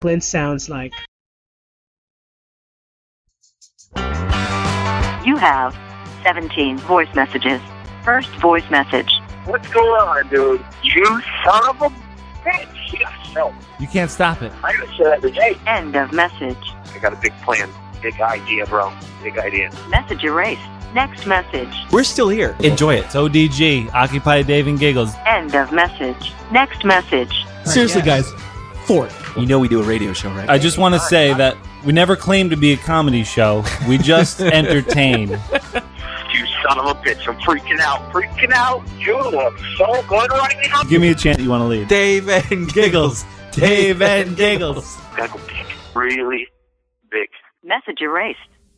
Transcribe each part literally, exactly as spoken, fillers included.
Clint sounds like. You have seventeen voice messages. First voice message. What's going on, dude? You son of a bitch. Yeah, no. You can't stop it. I gotta say that every day. End of message. I got a big plan. Big idea, bro. Big idea. Message erased. Next message. We're still here. Enjoy it. It's O D G, Occupy Dave and Giggles. End of message. Next message. Seriously, guys. Fort. You know we do a radio show, right? I just want to say that we never claimed to be a comedy show. We just entertain. You son of a bitch. I'm freaking out. Freaking out. You look so good right now. Give me a chant you want to lead. Dave and Giggles. Dave and Giggles. Gotta go big. Really big. Message erased.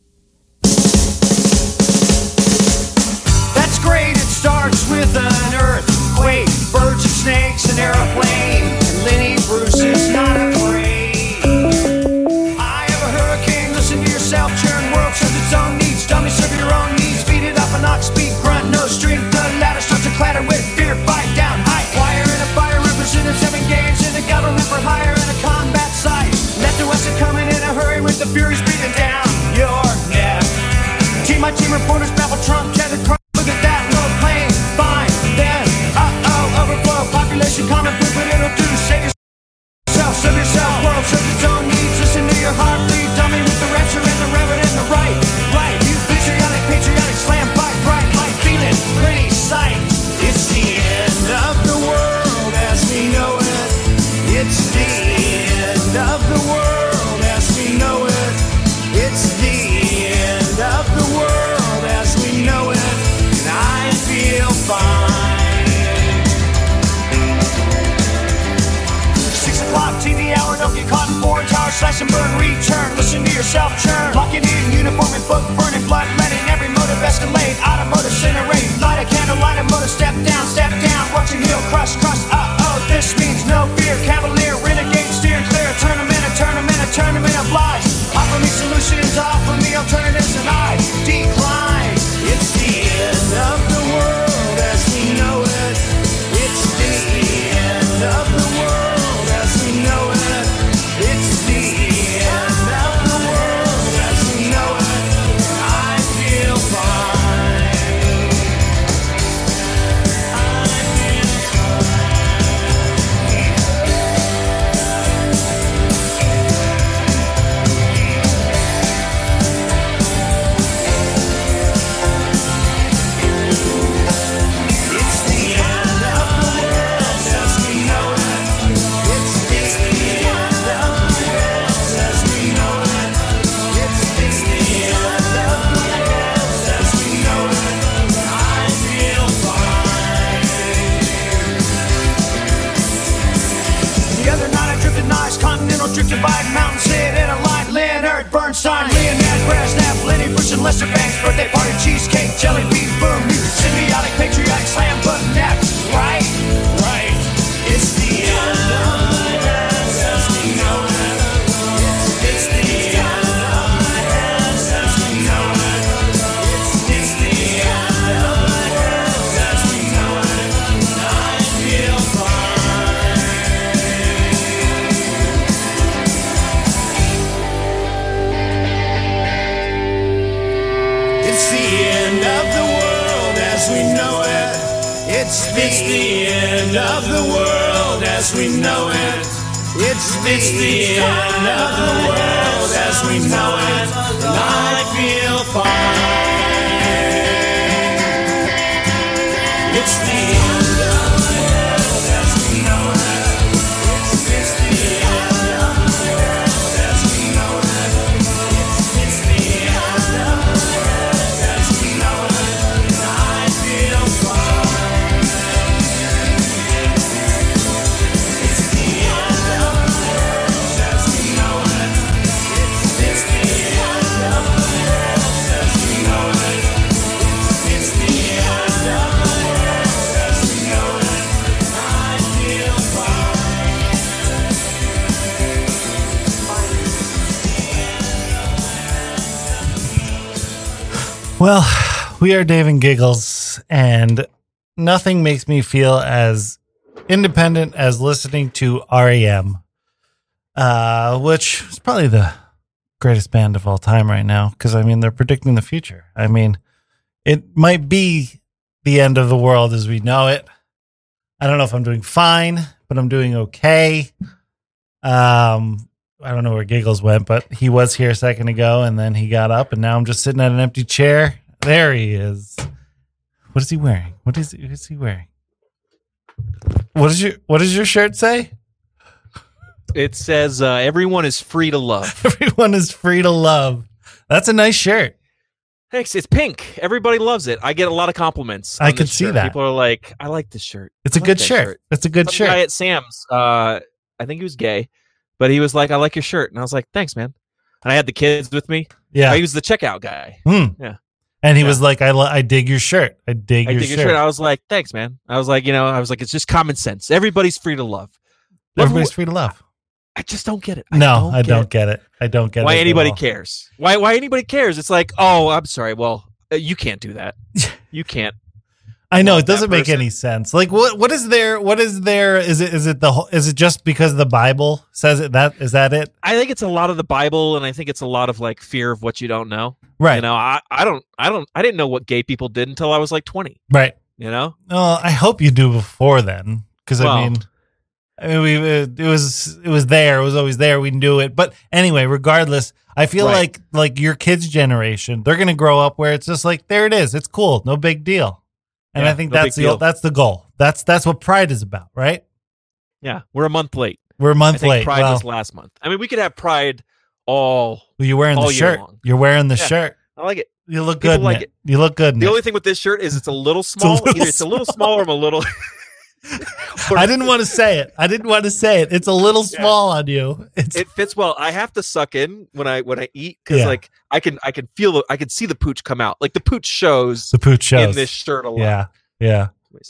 That's great, it starts with an earthquake, birds and snakes, an airplane, and Lenny Bruce is not afraid. I have a hurricane, listen to yourself, churn, world serves its own needs, dummy serve your own needs, feed it up a knock, speed, grunt, no strength, the ladder starts to clatter with fear, fight down, high, wire in a fire, represented seven games in a government for hire in a combat site, left to west are coming in a hurry with the furies breathing down your neck. Team by team reporters babble Trump, tethered crime. Look at that, no plane, fine, then, uh-oh, overflow, population common food, but it'll do, save yourself, serve yourself, world serves its own needs, listen to your heart, bleed, dummy with the rapture and the reverend and the right, right, you patriotic, patriotic, slam, fight, bright, light, feeling, pretty sight, it's the end of the world as we know it, it's the end of the world as we know it, it's the end of the world as we know it. I feel fine. Six o'clock T V hour, don't get caught in foreign tower, slash and burn, return, listen to yourself churn, locking in uniform and book, burning blood, letting every motive escalate, automotive incinerate, light a candle, light a motor, step down, step down, watching heel crush, crush, uh-oh, this means no fear, cavalier, renegade, steer clear, a tournament, a tournament, a tournament of lies, offer me solutions, offer me alternatives, and I decline. It's the end of the world as we know it. It's the end of the world as we know it. It's the end of the world as we know it. I feel fine. I feel drifted by mountain, sit in a line, Leonard Bernstein, Leonard Brezhnev, Lenny Bruce and Lester Banks, birthday party, cheesecake, jelly bean, boom, you symbiotic, patriotic, slam, button, next, right, right, it's the end of the world as we know it, it's the end of the world as we know it, it's the end of the world as we know it, I feel fine. It's the end of the world as we know it. It's the, it's the end of the world as we know it. It's the, it's the end of the world as we know it. And I feel fine. It's the end of the world as we know it. It's, it's the end of the world as we know it. It's, it's the end of the world as we know it. And I feel fine. It's the end of the world as we know it. It's, it's the end of the world as we know it. It's, it's the end of the world as we know it. I feel fine. Well, we are Dave and Giggles, and nothing makes me feel as independent as listening to R E M. uh, which is probably the greatest band of all time right now. Because I mean, they're predicting the future. I mean, it might be the end of the world as we know it. I don't know if I'm doing fine, but I'm doing okay. Um, I don't know where Giggles went, but he was here a second ago, and then he got up, and now I'm just sitting at an empty chair. There he is. What is he wearing? What is, what is he wearing? What is your What does your shirt say? It says uh, everyone is free to love. Everyone is free to love. That's a nice shirt. Thanks. It's pink. Everybody loves it. I get a lot of compliments. I on could this see shirt. that. People are like, I like this shirt. It's I a like good that shirt. It's a good Some shirt. guy at Sam's, uh, I think he was gay, but he was like, I like your shirt. And I was like, thanks, man. And I had the kids with me. Yeah. He was the checkout guy. Hmm. Yeah. And he Yeah. was like, I, lo- I dig your shirt. I dig I your dig shirt. your shirt. I was like, thanks, man. I was like, you know, I was like, it's just common sense. Everybody's free to love. Love Everybody's who- free to love. I just don't get it. I No, don't I get don't it. get it. I don't get Why it. at anybody all. cares? Why why anybody cares? It's like, oh, I'm sorry. Well, uh, you can't do that. You can't. I know love it doesn't that make person. any sense. Like, what what is there? What is there? Is it is it the whole, is it just because the Bible says it? That is that it? I think it's a lot of the Bible, and I think it's a lot of like fear of what you don't know. Right. You know, I, I don't I don't I didn't know what gay people did until I was like twenty. Right. You know? Well, I hope you do before then, because I Well- mean, I mean, we it was it was there. It was always there. We knew it. But anyway, regardless, I feel Right. like like your kids' generation, they're gonna grow up where it's just like there it is. It's cool, no big deal. And Yeah, I think no that's big the deal. that's the goal. That's that's what Pride is about, right? Yeah. We're a month late. We're a I month think late. Pride Well, was last month. I mean, we could have Pride all. well, you're wearing all the year shirt. long. You're wearing the Yeah. shirt. I like it. You look People good. in like it. it. You look good. In The it. only thing with this shirt is it's a little small. little Either it's a little small or I'm a little. or I didn't want to say it. I didn't want to say it. It's a little small on you. It's It fits well. I have to suck in when I when I eat because Yeah. like I can I can feel the, I can see the pooch come out. Like the pooch shows the pooch shows. in this shirt a lot. Yeah, yeah.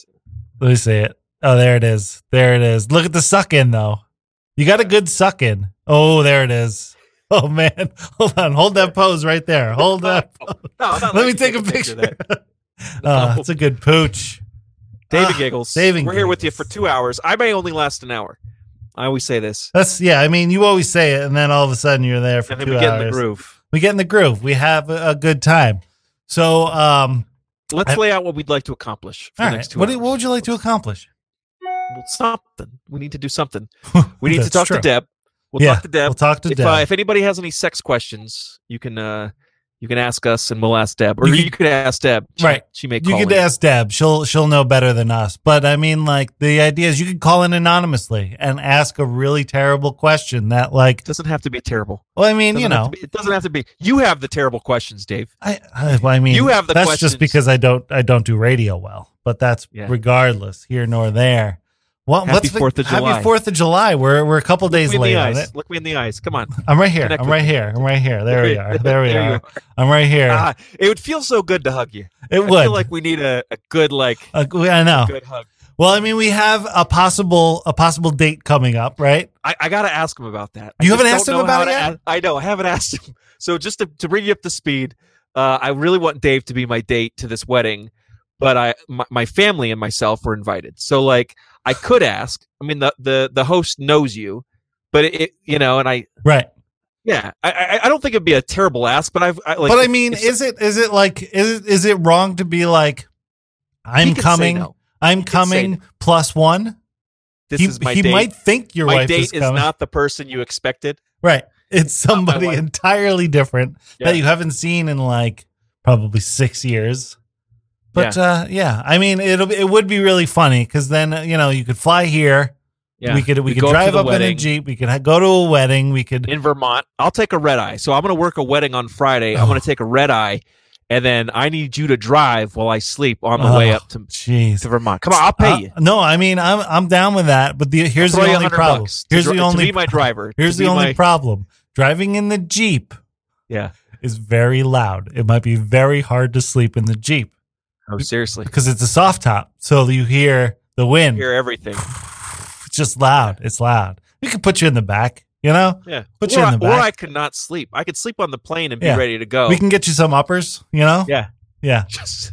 Let me see it. Oh, there it is. There it is. Look at the suck in though. You got a good suck in. Oh, there it is. Oh man, hold on. Hold that pose right there. Hold that. No, I'm not Let letting me you take a picture. of that. Oh, it's a good pooch. David Ah, Giggles. David We're here with you Giggles. for two hours. I may only last an hour. I always say this. That's yeah. I mean, you always say it, and then all of a sudden you're there for And then two we get hours. in the groove. We get in the groove. We have a, a good time. So, um, Let's I- lay out what we'd like to accomplish for all the right. next two What, do- hours. what would you like to accomplish? Well, something. We need to do something. We need to That's talk true. to Deb. We'll Yeah, talk to Deb. We'll talk to if, Deb. Uh, if anybody has any sex questions, you can uh, you can ask us and we'll ask Deb, or You you, could- could ask Deb. She, Right. She may you call could in. ask Deb. She'll she'll know better than us. But I mean, like the idea is you could call in anonymously and ask a really terrible question that, like, It doesn't have to be terrible. well, I mean, Doesn't you have know, to be- it doesn't have to be. You have the terrible questions, Dave. I, I, well, I mean, You have the that's questions. just because I don't I don't do radio well. But that's Yeah. regardless here nor there. Well, Happy let's fi- Fourth of July. Happy Fourth of July. We're we're a couple days Look me late in the on eyes. it. Look me in the eyes. Come on. I'm right here. Connect I'm with right me. here. I'm right here. There we are. There we There you are. I'm right here. Ah, it would feel so good to hug you. It I would. feel like we need a, a good like Uh, I know. good hug. Well, I mean, we have a possible a possible date coming up, right? I, I got to ask him about that. I You just haven't don't asked him know about how it to yet? ask- I know. I haven't asked him. So just to, to bring you up to speed, uh, I really want Dave to be my date to this wedding, but I my, my family and myself were invited. So like I could ask. I mean, the the the host knows you, but it, it you know, and I Right. yeah, I I, I don't think it'd be a terrible ask, but I've I, like. but I if- mean, if- is it is it like is it, is it wrong to be like, I'm he could say coming, no. I'm could say coming no. plus one? This he is my he date. might think your my wife date is is coming. not the person you expected. Right. It's my somebody wife. entirely different Yeah. that you haven't seen in like probably six years. But yeah, uh, yeah. I mean, it'll be, it would be really funny because then uh, you know you could fly here. Yeah, We could we We'd could go drive to the up in a wedding. Jeep. We could ha- go to a wedding. We could in Vermont. I'll take a red eye. So I'm going to work a wedding on Friday. I'm Oh. going to take a red eye, and then I need you to drive while I sleep on the Oh, way up to, jeez. to Vermont. Come on, I'll pay Uh, you. no, I mean I'm I'm down with that. But the here's Throw the you only one hundred problem. bucks to Here's dri- the only to be my driver. here's to the be only my- problem. Driving in the Jeep Yeah. is very loud. It might be very hard to sleep in the Jeep Oh, seriously. because it's a soft top, so you hear the wind. Hear everything. It's just loud. It's loud. We could put you in the back. You know, Yeah. Put or, you in I, the or back. I could not sleep. I could sleep on the plane and be Yeah. ready to go. we can get you some uppers. You know, Yeah. yeah. Just,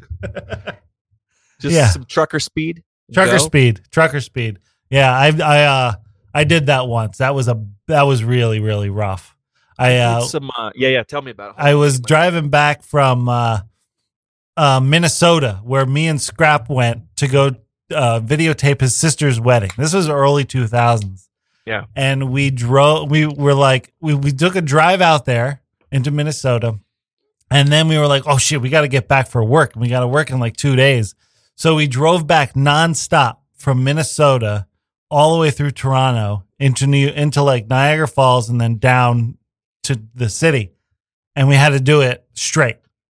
just Yeah. some trucker speed. Trucker Go. speed, trucker speed. Yeah, I, I, uh, I did that once. That was a that was really really rough. I uh, some uh, yeah yeah. Tell me about it. I was driving back from uh, uh, Minnesota, where me and Scrap went to go uh, videotape his sister's wedding. This was early two thousands. Yeah, and we drove. We were like, we we took a drive out there into Minnesota, and then we were like, oh shit, we got to get back for work. We got to work in like two days. So we drove back nonstop from Minnesota all the way through Toronto into New into like Niagara Falls and then down to the city, and we had to do it straight.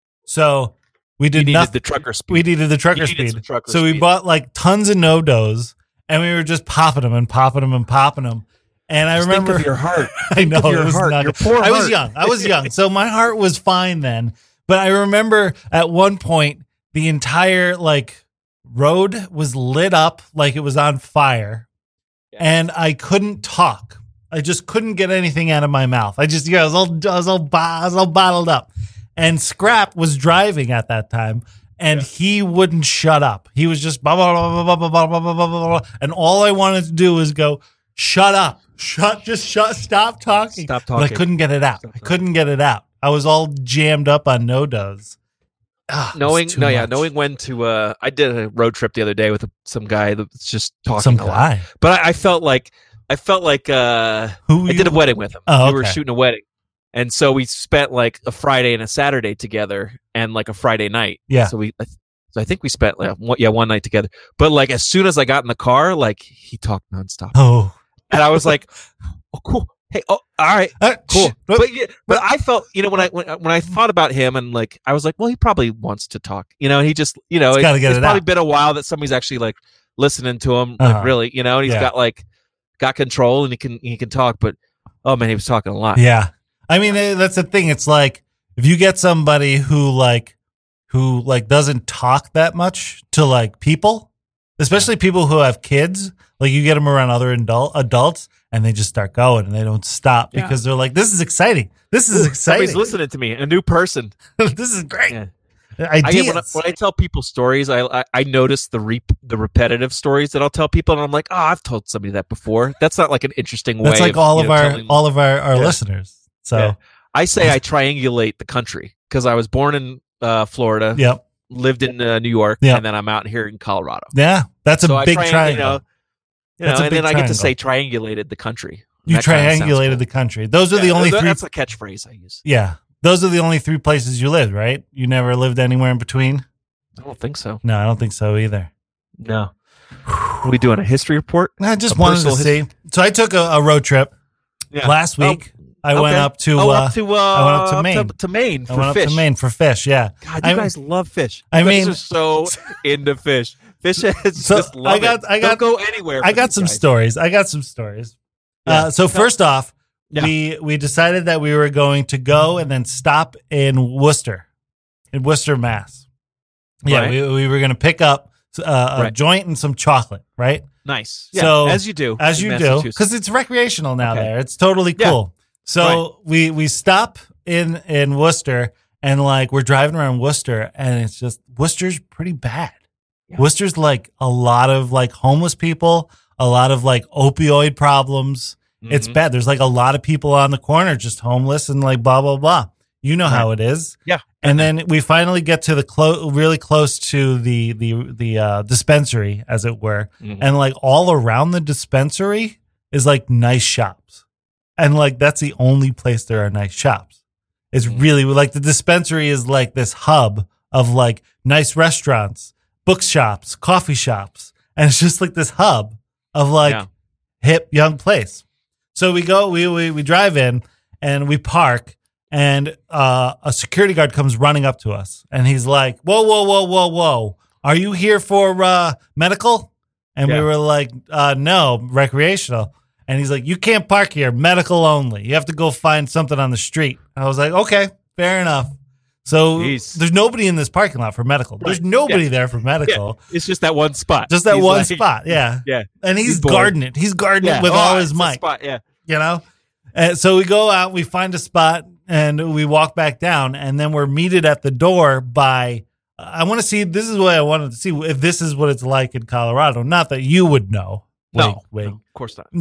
So we did you needed nothing. the trucker speed. We needed the trucker You needed speed. some trucker so we speed. bought like tons of no-dos, and we were just popping them and popping them and popping them. And I Just remember think of your heart. I know Think of your it was heart, not your good. poor I was heart. young. I was young, so my heart was fine then. But I remember at one point the entire like road was lit up like it was on fire, and I couldn't talk. I just couldn't get anything out of my mouth. I just, yeah, I was all, I was all, bo- I was all bottled up. And Scrap was driving at that time, and he wouldn't shut up. He was just blah, blah, blah, blah, blah, blah, blah, blah, blah, blah, blah. And all I wanted to do was go, shut up, shut, just shut, stop talking. Stop But I talking. couldn't get it out. I couldn't get it out. I was all jammed up on no-dos. Ah, it was knowing too no yeah much. knowing when to uh I did a road trip the other day with a, some guy that was just talking Some a lot. guy. But I, I felt like I felt like uh Who I did a you- wedding with him. Oh, We were okay. shooting a wedding. And so we spent like a Friday and a Saturday together and like a Friday night. Yeah. So we I, th- so I think we spent like one, yeah one night together. But like as soon as I got in the car, like he talked nonstop. Oh, And I was like, "Oh cool. Hey, oh all right. Uh, Cool." sh- But yeah, but I felt, you know, when I when, when I thought about him and like I was like, well, he probably wants to talk. You know, he just, you know, He's it, gotta get it's it probably out. been a while that somebody's actually like listening to him, Uh-huh. like really, you know, and he's Yeah. got like got control and he can he can talk. But oh man, he was talking a lot. yeah. I mean, eh, that's the thing. It's like if you get somebody who like who like doesn't talk that much to like people, especially people who have kids, like you get them around other adult adults and they just start going and they don't stop Yeah. because they're like, this is exciting. This is Ooh, exciting. Somebody's listening to me, a new person. This is great. Yeah. I, Ideas. when, I, when I tell people stories, I I, I notice the re- the repetitive stories that I'll tell people, and I'm like, oh, I've told somebody that before. That's not like an interesting way. That's like of, all you of know, our telling- all of our, our Yeah. listeners. So Yeah. I say I triangulate the country because I was born in uh, Florida, yep. lived in uh, New York, Yeah. and then I'm out here in Colorado. Yeah. That's a So I big triang- triangle. You know, you That's know a and big then I get to triangle. say triangulated the country. You That kinda sounds triangulated cool. the country. Those are the Yeah, only that- three. That's a catchphrase I use. Yeah. Those are the only three places you lived, right? You never lived anywhere in between? I don't think so. No, I don't think so either. No. Are we doing a history report? I just A wanted to personal see. So I took a, a road trip Yeah. last week. I went Okay. up to oh, uh, up to uh, I went up to Maine. To, Maine I for went fish. up to Maine for fish. Yeah. God, you I- guys love fish. I You guys mean- are so into fish. Fish is So, just love I got- it. I got- Don't go anywhere. I for got these some guys. stories. I got some stories. Yeah. Uh, so first off, Yeah. we we decided that we were going to go and then stop in Worcester, in Worcester, Mass. Yeah, Right. we, we were going to pick up uh, a Right. joint and some chocolate, right? Nice. Yeah, So, as you do, As in you do, Massachusetts. because it's recreational now Okay. there. It's totally Yeah. cool. So we we stop in in Worcester and like we're driving around Worcester and it's just Worcester's pretty bad. Yeah. Worcester's like a lot of like homeless people, a lot of like opioid problems. It's Mhm. bad. There's like a lot of people on the corner just homeless and like blah blah blah. You know how it is. Yeah. And then we finally get to the close, really close to the the the uh, dispensary, as it were, Mhm. and like all around the dispensary is like nice shops, and like that's the only place there are nice shops. It's Mhm. really like the dispensary is like this hub of like nice restaurants, bookshops, coffee shops, and it's just like this hub of like Yeah. hip young place. So we go, we we we drive in and we park. And uh, a security guard comes running up to us, and he's like, "Whoa, whoa, whoa, whoa, whoa! Are you here for uh, medical?" And Yeah. we were like, uh, "No, recreational." And he's like, "You can't park here, medical only. You have to go find something on the street." I was like, "Okay, fair enough." So Jeez. there's nobody in this parking lot for medical. There's Right. nobody Yeah. there for medical. It's just that one spot. Just that He's one like- spot, yeah. Yeah. And he's, He's bored. guarding it. He's guarding Yeah. it with Oh, all it's his a might. spot, yeah. You know? And so we go out, we find a spot, and we walk back down, and then we're meted at the door by. I want to see. This is what I wanted to see if this is what it's like in Colorado. Not that you would know. No, Wink, wink. no, of course not. No,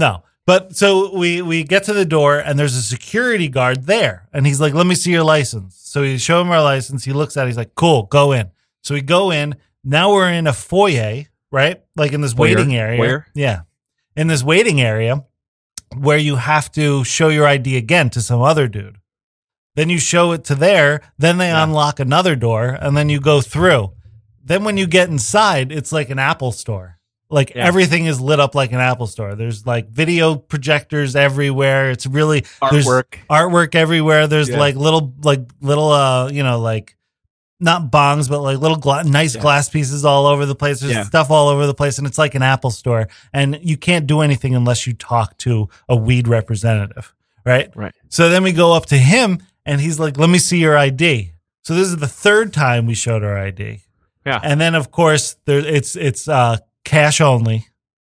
But so we we get to the door and there's a security guard there, and he's like, "Let me see your license." So we show him our license. He looks at it. He's like, "Cool, go in." So we go in. Now we're in a foyer, right? Like in this Foyer? waiting area. Foyer? Yeah, in this waiting area where you have to show your I D again to some other dude. Then you show it to there. Then they Yeah. unlock another door, and then you go through. Then when you get inside, it's like an Apple store. Like Yeah. everything is lit up like an Apple store. There's like video projectors everywhere. It's really there's Artwork. artwork everywhere. There's Yeah. like little, like little, uh, you know, like not bongs, but like little gla- nice Yeah. glass pieces all over the place. There's Yeah. stuff all over the place, and it's like an Apple store. And you can't do anything unless you talk to a weed representative, right? Right. So then we go up to him, and he's like, "Let me see your I D." So this is the third time we showed our I D. Yeah. And then of course there it's it's uh cash only.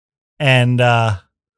And uh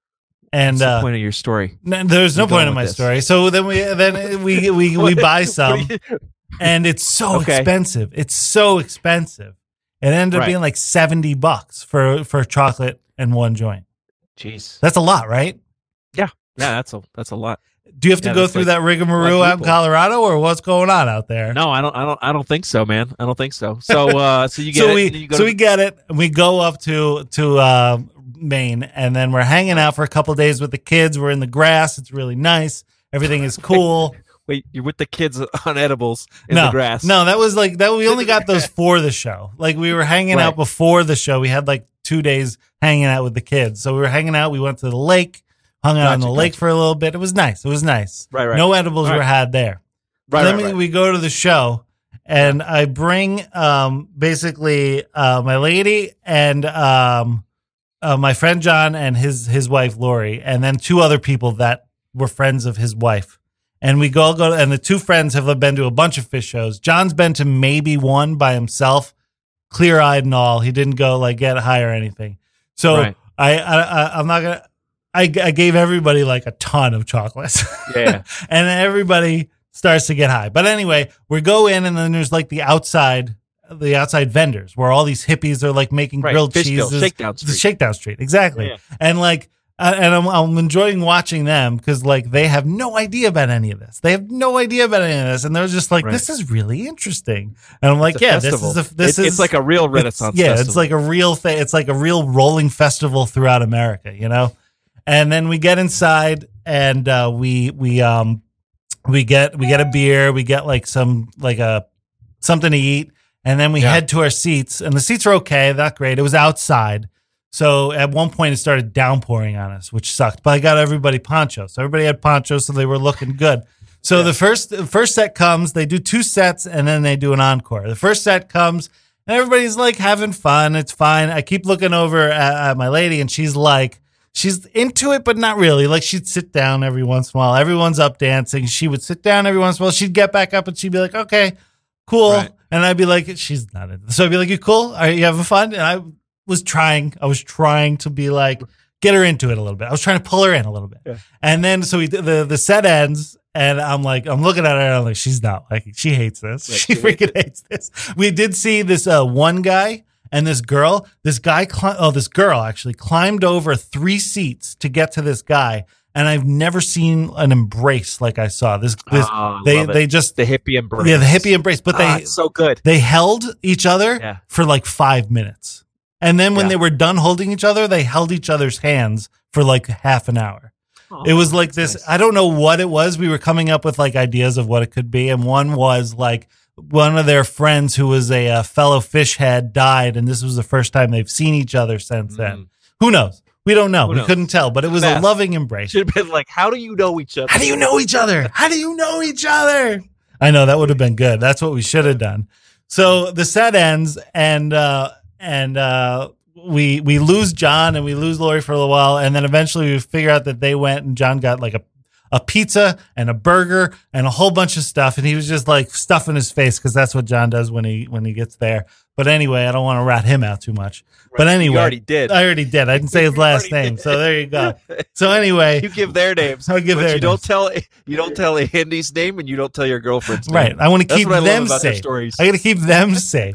and What's the uh point of your story? n- there's no You're going point in with my this. story. So then we then we we we buy some, and it's so Okay. expensive. It's so expensive. It ended up Right. being like seventy bucks for for chocolate and one joint. Jeez. That's a lot, right? Yeah, that's a that's a lot. Do you have to Yeah, go that's through like that rigmarole out in quadruple. Colorado, or what's going on out there? No, I don't. I don't. I don't think so, man. I don't think so. So, uh, so you get so it. we and then you go so to- we get it, and we go up to to uh, Maine, and then we're hanging out for a couple days with the kids. We're in the grass. It's really nice. Everything is cool. wait. You're with the kids on edibles in no, the grass. no, that was like that. We only got those for the show. Like we were hanging out Right. before the show. We had like two days hanging out with the kids. So we were hanging out. We went to the lake, hung out on Gotcha, the lake gotcha. for a little bit. It was nice. It was nice. Right, right. No edibles Right. were had there. Right, then right, we, right. we go to the show, and I bring um, basically uh, my lady and um, uh, my friend John and his his wife Lori, and then two other people that were friends of his wife. And we go go, and the two friends have been to a bunch of fish shows. John's been to maybe one by himself, clear eyed and all. He didn't go like get high or anything. So Right. I, I, I I'm not gonna. I, I gave everybody like a ton of chocolates. Yeah. And then everybody starts to get high. But anyway, we go in, and then there's like the outside, the outside vendors where all these hippies are like making Right. grilled Fishkill, cheeses. Shakedown The Street. Shakedown Street, exactly. Yeah. And like, uh, and I'm, I'm enjoying watching them because like they have no idea about any of this. They have no idea about any of this, and they're just like, Right. "This is really interesting." And I'm like, It's a "Yeah, festival. this is a, this It's- is it's like a real Renaissance It's, yeah, festival. it's like a real thing. It's like a real rolling festival throughout America, you know." And then we get inside, and uh, we we um we get we get a beer, we get like some like a something to eat, and then we Yeah. head to our seats. And the seats are okay, not great. It was outside, so at one point it started downpouring on us, which sucked. But I got everybody ponchos. So everybody had ponchos, so they were looking good. So the first the first set comes, they do two sets, and then they do an encore. The first set comes, and everybody's like having fun. It's fine. I keep looking over at, at my lady, and she's like. She's into it, but not really. Like she'd sit down every once in a while. Everyone's up dancing. She would sit down every once in a while. She'd get back up and she'd be like, okay, cool. Right. And I'd be like, she's not into this. So I'd be like, you cool? Are you having fun? And I was trying, I was trying to be like, get her into it a little bit. I was trying to pull her in a little bit. Yeah. And then, so we, the, the set ends, and I'm like, I'm looking at her, and I'm like, she's not like, she hates this. Right, she she hates freaking hates this. We did see this uh, one guy. And this girl, this guy, cli- oh, this girl actually climbed over three seats to get to this guy. And I've never seen an embrace like I saw. This, this, Oh, I they, love it. they just, the hippie embrace. yeah, the hippie embrace. But Ah, they, it's so good. they held each other Yeah. for like five minutes. And then when Yeah. they were done holding each other, they held each other's hands for like half an hour. It was like this. nice. I don't know what it was. We were coming up with like ideas of what it could be. And one was like, one of their friends who was a, uh fellow fish head died, and this was the first time they've seen each other since then. Who knows? We don't know. Who we knows? couldn't tell, but it was a Best. loving embrace. Should have been like, how do you know each other? How do you know each other? How do you know each other? I know that would have been good. That's what we should have done. So the set ends, and uh, and uh, we we lose John and we lose Lori for a little while, and then eventually we figure out that they went, and John got like a a pizza and a burger and a whole bunch of stuff, and he was just like stuffing his face because that's what John does when he when he gets there. But anyway, I don't want to rat him out too much. But anyway, You already did. I already did. I didn't say his You last already name, did. so there you go. So anyway, You give their names. I'll give but their you don't names. tell you don't tell Andy's name, and you don't tell your girlfriend's name. Right. I want to That's keep what I love them about their safe. stories. I got to keep them safe.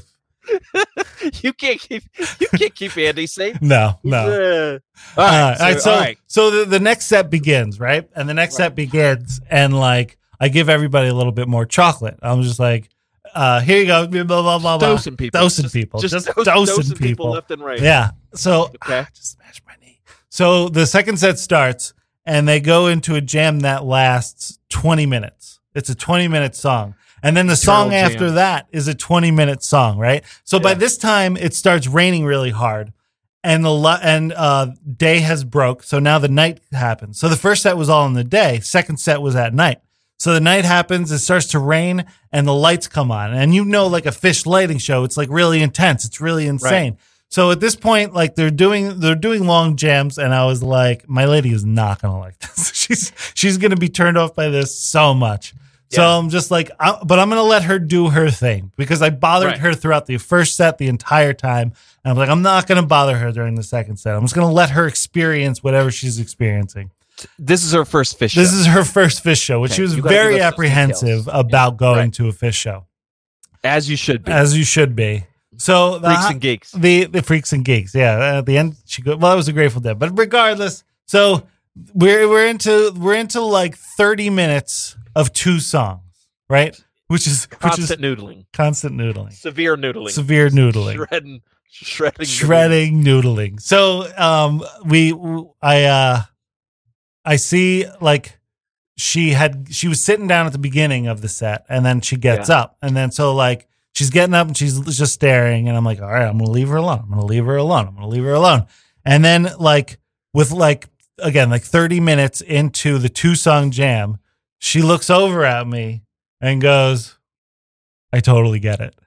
you can't keep you can't keep Andy safe. No, no. Uh, All all right, right, all right. so, So, all right. so the, the next set begins, right? And the next set begins, and like I give everybody a little bit more chocolate. I'm just like, uh, here you go, blah blah blah blah. Dosing people, dosing just, people, just, just, dose- dosing, dosing people. people left and right. Yeah. So Okay. ah, just smash my knee. So the second set starts, and they go into a jam that lasts twenty minutes. It's a twenty minute song. And then the song Eternal after jam. that is a twenty minute song, right? So by Yeah. this time it starts raining really hard, and the lo- and uh, day has broke. So now the night happens. So the first set was all in the day. Second set was at night. So the night happens. It starts to rain, and the lights come on. And you know, like a fish lighting show, it's like really intense. It's really insane. So at this point, like they're doing they're doing long jams, and I was like, my lady is not gonna like this. she's she's gonna be turned off by this so much. So Yeah. I'm just like, I, but I'm going to let her do her thing because I bothered Right. her throughout the first set the entire time. And I'm like, I'm not going to bother her during the second set. I'm just going to let her experience whatever she's experiencing. This is her first fish. This show. is her first fish show, which Okay, she was you gotta very give us those apprehensive details. about going Right. to a fish show, as you should be. as you should be. So the, Freaks and geeks. the the freaks and geeks, yeah. At the end, she go. Well, that was a Grateful Dead, but regardless, so we're we're into we're into like thirty minutes of two songs. Right, which is which is Constant noodling. constant noodling, Severe noodling. severe noodling, Shredding. Shredding. shredding noodling. So, um, we, I, uh, I see like she had she was sitting down at the beginning of the set, and then she gets Yeah. up, and then so like she's getting up and she's just staring, and I'm like, all right, I'm gonna leave her alone. I'm gonna leave her alone. I'm gonna leave her alone. And then like with like again like thirty minutes into the two song jam, she looks over at me and goes, I totally get it.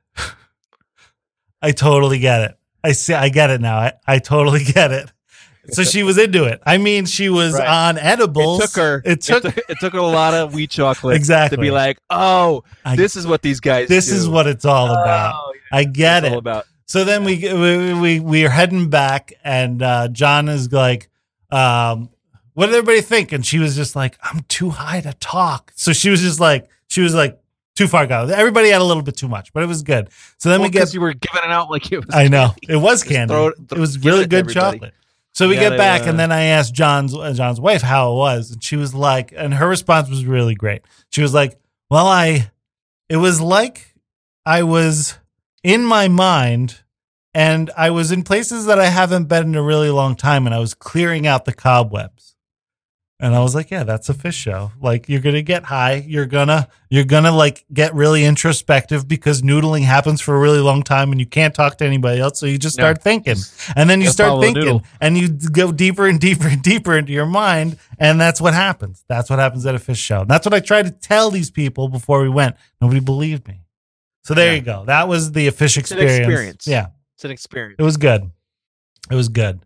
I totally get it. I see. I get it now. I, I totally get it. So she was into it. I mean, she was Right. on edibles. It took her. It took. It took, it took her a lot of wheat chocolate Exactly. to be like, oh, I- this is what these guys. This do. is what it's all about. Oh, I get it's it. all about. So then we we we we are heading back, and uh, John is like, um, "What did everybody think?" And she was just like, "I'm too high to talk." So she was just like, she was like, too far gone. Everybody had a little bit too much, but it was good. So then Well, we get. 'cause you were giving it out like it was. I know candy. it was Just candy. throw it- it was give really it to good everybody. chocolate. So we You get gotta, back, uh, and then I asked John's uh, John's wife how it was, and she was like, and her response was really great. She was like, "Well, I, it was like I was in my mind, and I was in places that I haven't been in a really long time, and I was clearing out the cobwebs." And I was like, "Yeah, that's a fish show. Like, you're gonna get high. You're gonna, you're gonna like get really introspective because noodling happens for a really long time, and you can't talk to anybody else. So you just No. start thinking, and then you Gotta start follow the thinking, noodle. and you go deeper and deeper and deeper into your mind, and that's what happens. That's what happens at a fish show. And that's what I tried to tell these people before we went. Nobody believed me. So there Yeah. you go. That was the fish It's an experience. experience. Yeah, It's an experience. it was good. It was good.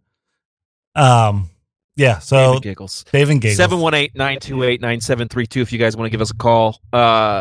Um, yeah. So David giggles. Dave and Giggles. seven one eight, nine two eight, nine seven three two if you guys want to give us a call. Uh,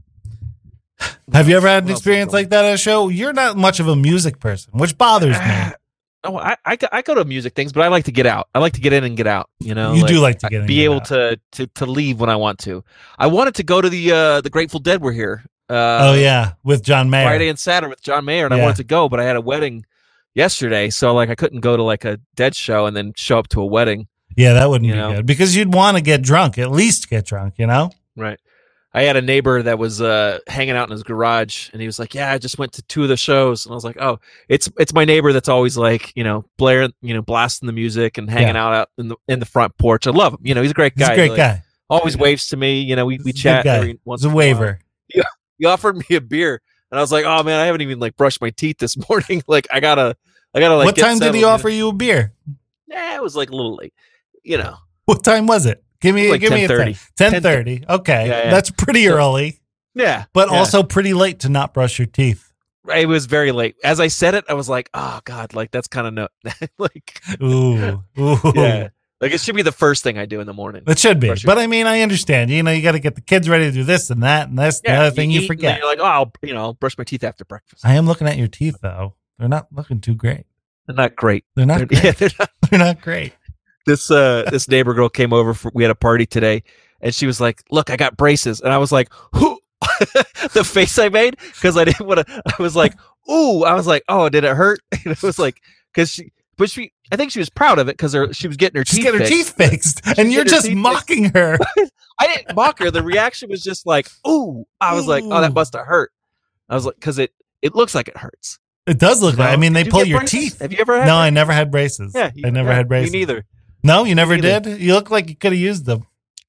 Have you ever had an What else experience is going like that at a show? You're not much of a music person, which bothers me. oh, I, I, go- I go to music things, but I like to get out. I like to get in and get out. You know, You do like to get in and be get able out. to, to to leave when I want to. I wanted to go to the uh, the Grateful Dead were here. Uh, Oh yeah, with John Mayer. Friday and Saturday with John Mayer, and Yeah. I wanted to go, but I had a wedding yesterday, so like I couldn't go to like a Dead show and then show up to a wedding. Yeah, that wouldn't You be know? good because you'd want to get drunk, at least get drunk, you know? Right. I had a neighbor that was uh, hanging out in his garage, and he was like, "Yeah, I just went to two of the shows," and I was like, "Oh, it's it's my neighbor that's always like, you know, blaring, you know, blasting the music and hanging Yeah. out out in the in the front porch. I love him. You know, he's a great He's guy. a great Like, guy. Always waves to me. You know, we we He's a chat good guy. every once He's a in while. waiver. He offered me a beer, and I was like, "Oh man, I haven't even like brushed my teeth this morning. like, I gotta, I gotta like." What get time did settled, he you know? offer you a beer? Yeah, it was like a little late. You know, What time was it? Give me, It was like give me a ten thirty. ten. ten thirty. Okay. Yeah, yeah. That's pretty So- early, yeah, but yeah. also pretty late to not brush your teeth. It was very late. As I said it, I was like, "Oh God, like that's kind of no, like, Ooh. Ooh. yeah, like it should be the first thing I do in the morning." It should be. Brush your- But I mean, I understand. You know, you got to get the kids ready to do this and that, and that's the other thing you, eat, and then forget. You're like, "Oh, I'll, you know, I'll brush my teeth after breakfast." I am looking at your teeth, though. They're not looking too great. They're not great. They're not They're, great. yeah, they're not. They're not great. This uh, this neighbor girl came over. For, we had a party today, and she was like, "Look, I got braces," and I was like, "Who?" The face I made because I didn't want to. I was like, ooh, I was like, oh, did it hurt? And it was like, because she, but she, I think she was proud of it because she was getting her She's teeth getting her fixed. teeth fixed, and you're getting her just teeth mocking her. I didn't mock her. The reaction was just like, ooh. I was like, oh, that Ooh. must have hurt. I was like, because it, it looks like it hurts. It does look like. I mean, they Did you pull get your braces? teeth. Have you ever had No, I braces? never had braces. Yeah, I never yeah, had braces. Me neither. No, you never neither. did. You look like you could have used them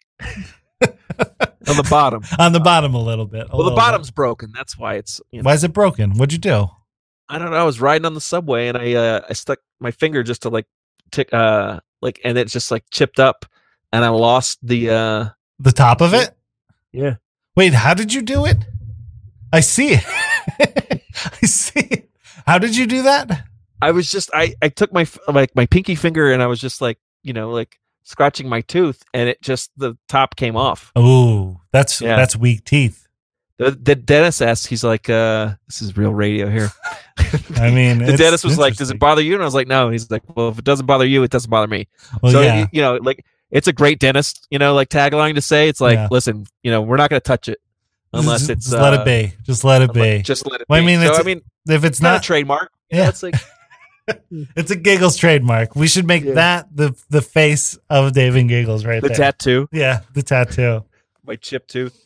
On the bottom. on the bottom a little bit. a Well, the little bottom's broken. That's why it's. You bit. know, Why is it broken? What'd you do? I don't know. I was riding on the subway and I uh, I stuck my finger just to like tick uh like and it just like chipped up and I lost the uh The top of it? yeah. Wait, how did you do it? I see it. I see it. How did you do that? I was just I I took my f- like my pinky finger and I was just like, you know, like scratching my tooth and it just the top came off. Oh, that's Yeah. that's weak teeth. The, the dentist asked, he's like, uh this is real radio here. I mean, the it's dentist was like, does it interesting. bother you? And I was like, no. He's like, well, if it doesn't bother you, it doesn't bother me. Well, so yeah. you, you know, like it's a great dentist, you know, like tagline to say. It's like, Yeah. listen, you know, we're not going to touch it unless just, it's just let uh, it be. Just let it let- be. Just let it Well, I be. mean, so, it's- I mean, If it's not a not, trademark. Yeah. Yeah, it's like it's a Giggles trademark. We should make Yeah. that the the face of Dave and Giggles right the there. tattoo, Yeah, the tattoo. my chip tooth.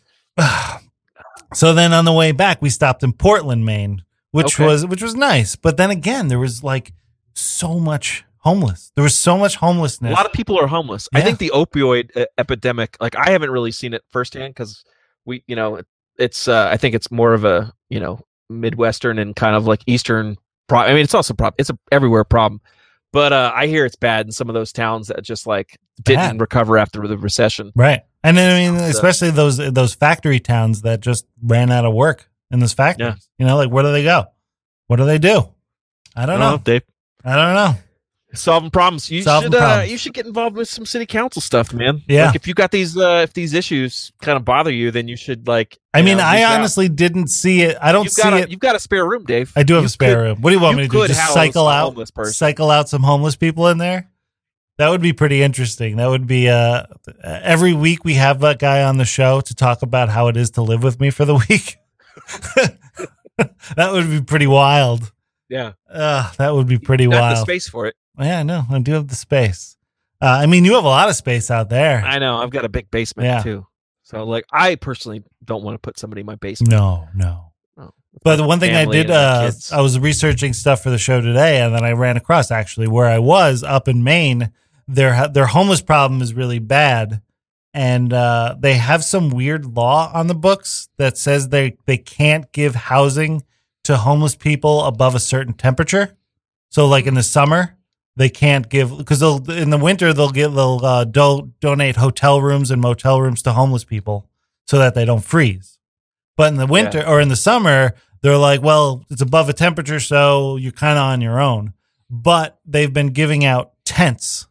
So then on the way back, we stopped in Portland, Maine, which Okay. was which was nice. But then again, there was like so much homeless. There was so much A homelessness. lot of people are homeless. I Yeah. think the opioid uh, epidemic, like I haven't really seen it firsthand because we, you know, it, it's. Uh, I think it's more of a, you know, Midwestern and kind of like Eastern. Pro- I mean, it's also problem. It's a everywhere problem, but uh, I hear it's bad in some of those towns that just like didn't Bad. recover after the recession. Right. And then, I mean, So- especially those those factory towns that just ran out of work in those factories. Yeah. You know, like where do they go? What do they do? I don't know. Dave. I don't know. Solving problems. You Solving should. Uh, problems. you should get involved with some city council stuff, man. Yeah. Like if you got these, uh, if these issues kind of bother you, then you should like. I you mean, know, I reach out. honestly didn't see it. I don't You've see got a, it. You've got a spare room, Dave. I do have You a spare could- room. What do you want you me to do? could Just house cycle a out, homeless person. cycle out some homeless people in there? That would be pretty interesting. That would be uh every week we have a guy on the show to talk about how it is to live with me for the week. That would be pretty wild. Yeah. Uh, that would be pretty Got the wild. space for it. Yeah, I know. I do have the space. Uh, I mean, you have a lot of space out there. I know. I've got a big basement Yeah. too. So like, I personally don't want to put somebody in my basement. No, no. Oh. But the one thing I Family did, and my uh, kids. I was researching stuff for the show today, and then I ran across actually where I was up in Maine. Their their homeless problem is really bad, and uh, they have some weird law on the books that says they they can't give housing to homeless people above a certain temperature. So, like in the summer, they can't give because they'll in the winter they'll get they'll uh, do, donate hotel rooms and motel rooms to homeless people so that they don't freeze. But in the winter or in the summer, they're like, well, it's above a temperature, so you're kind of on your own. But they've been giving out tents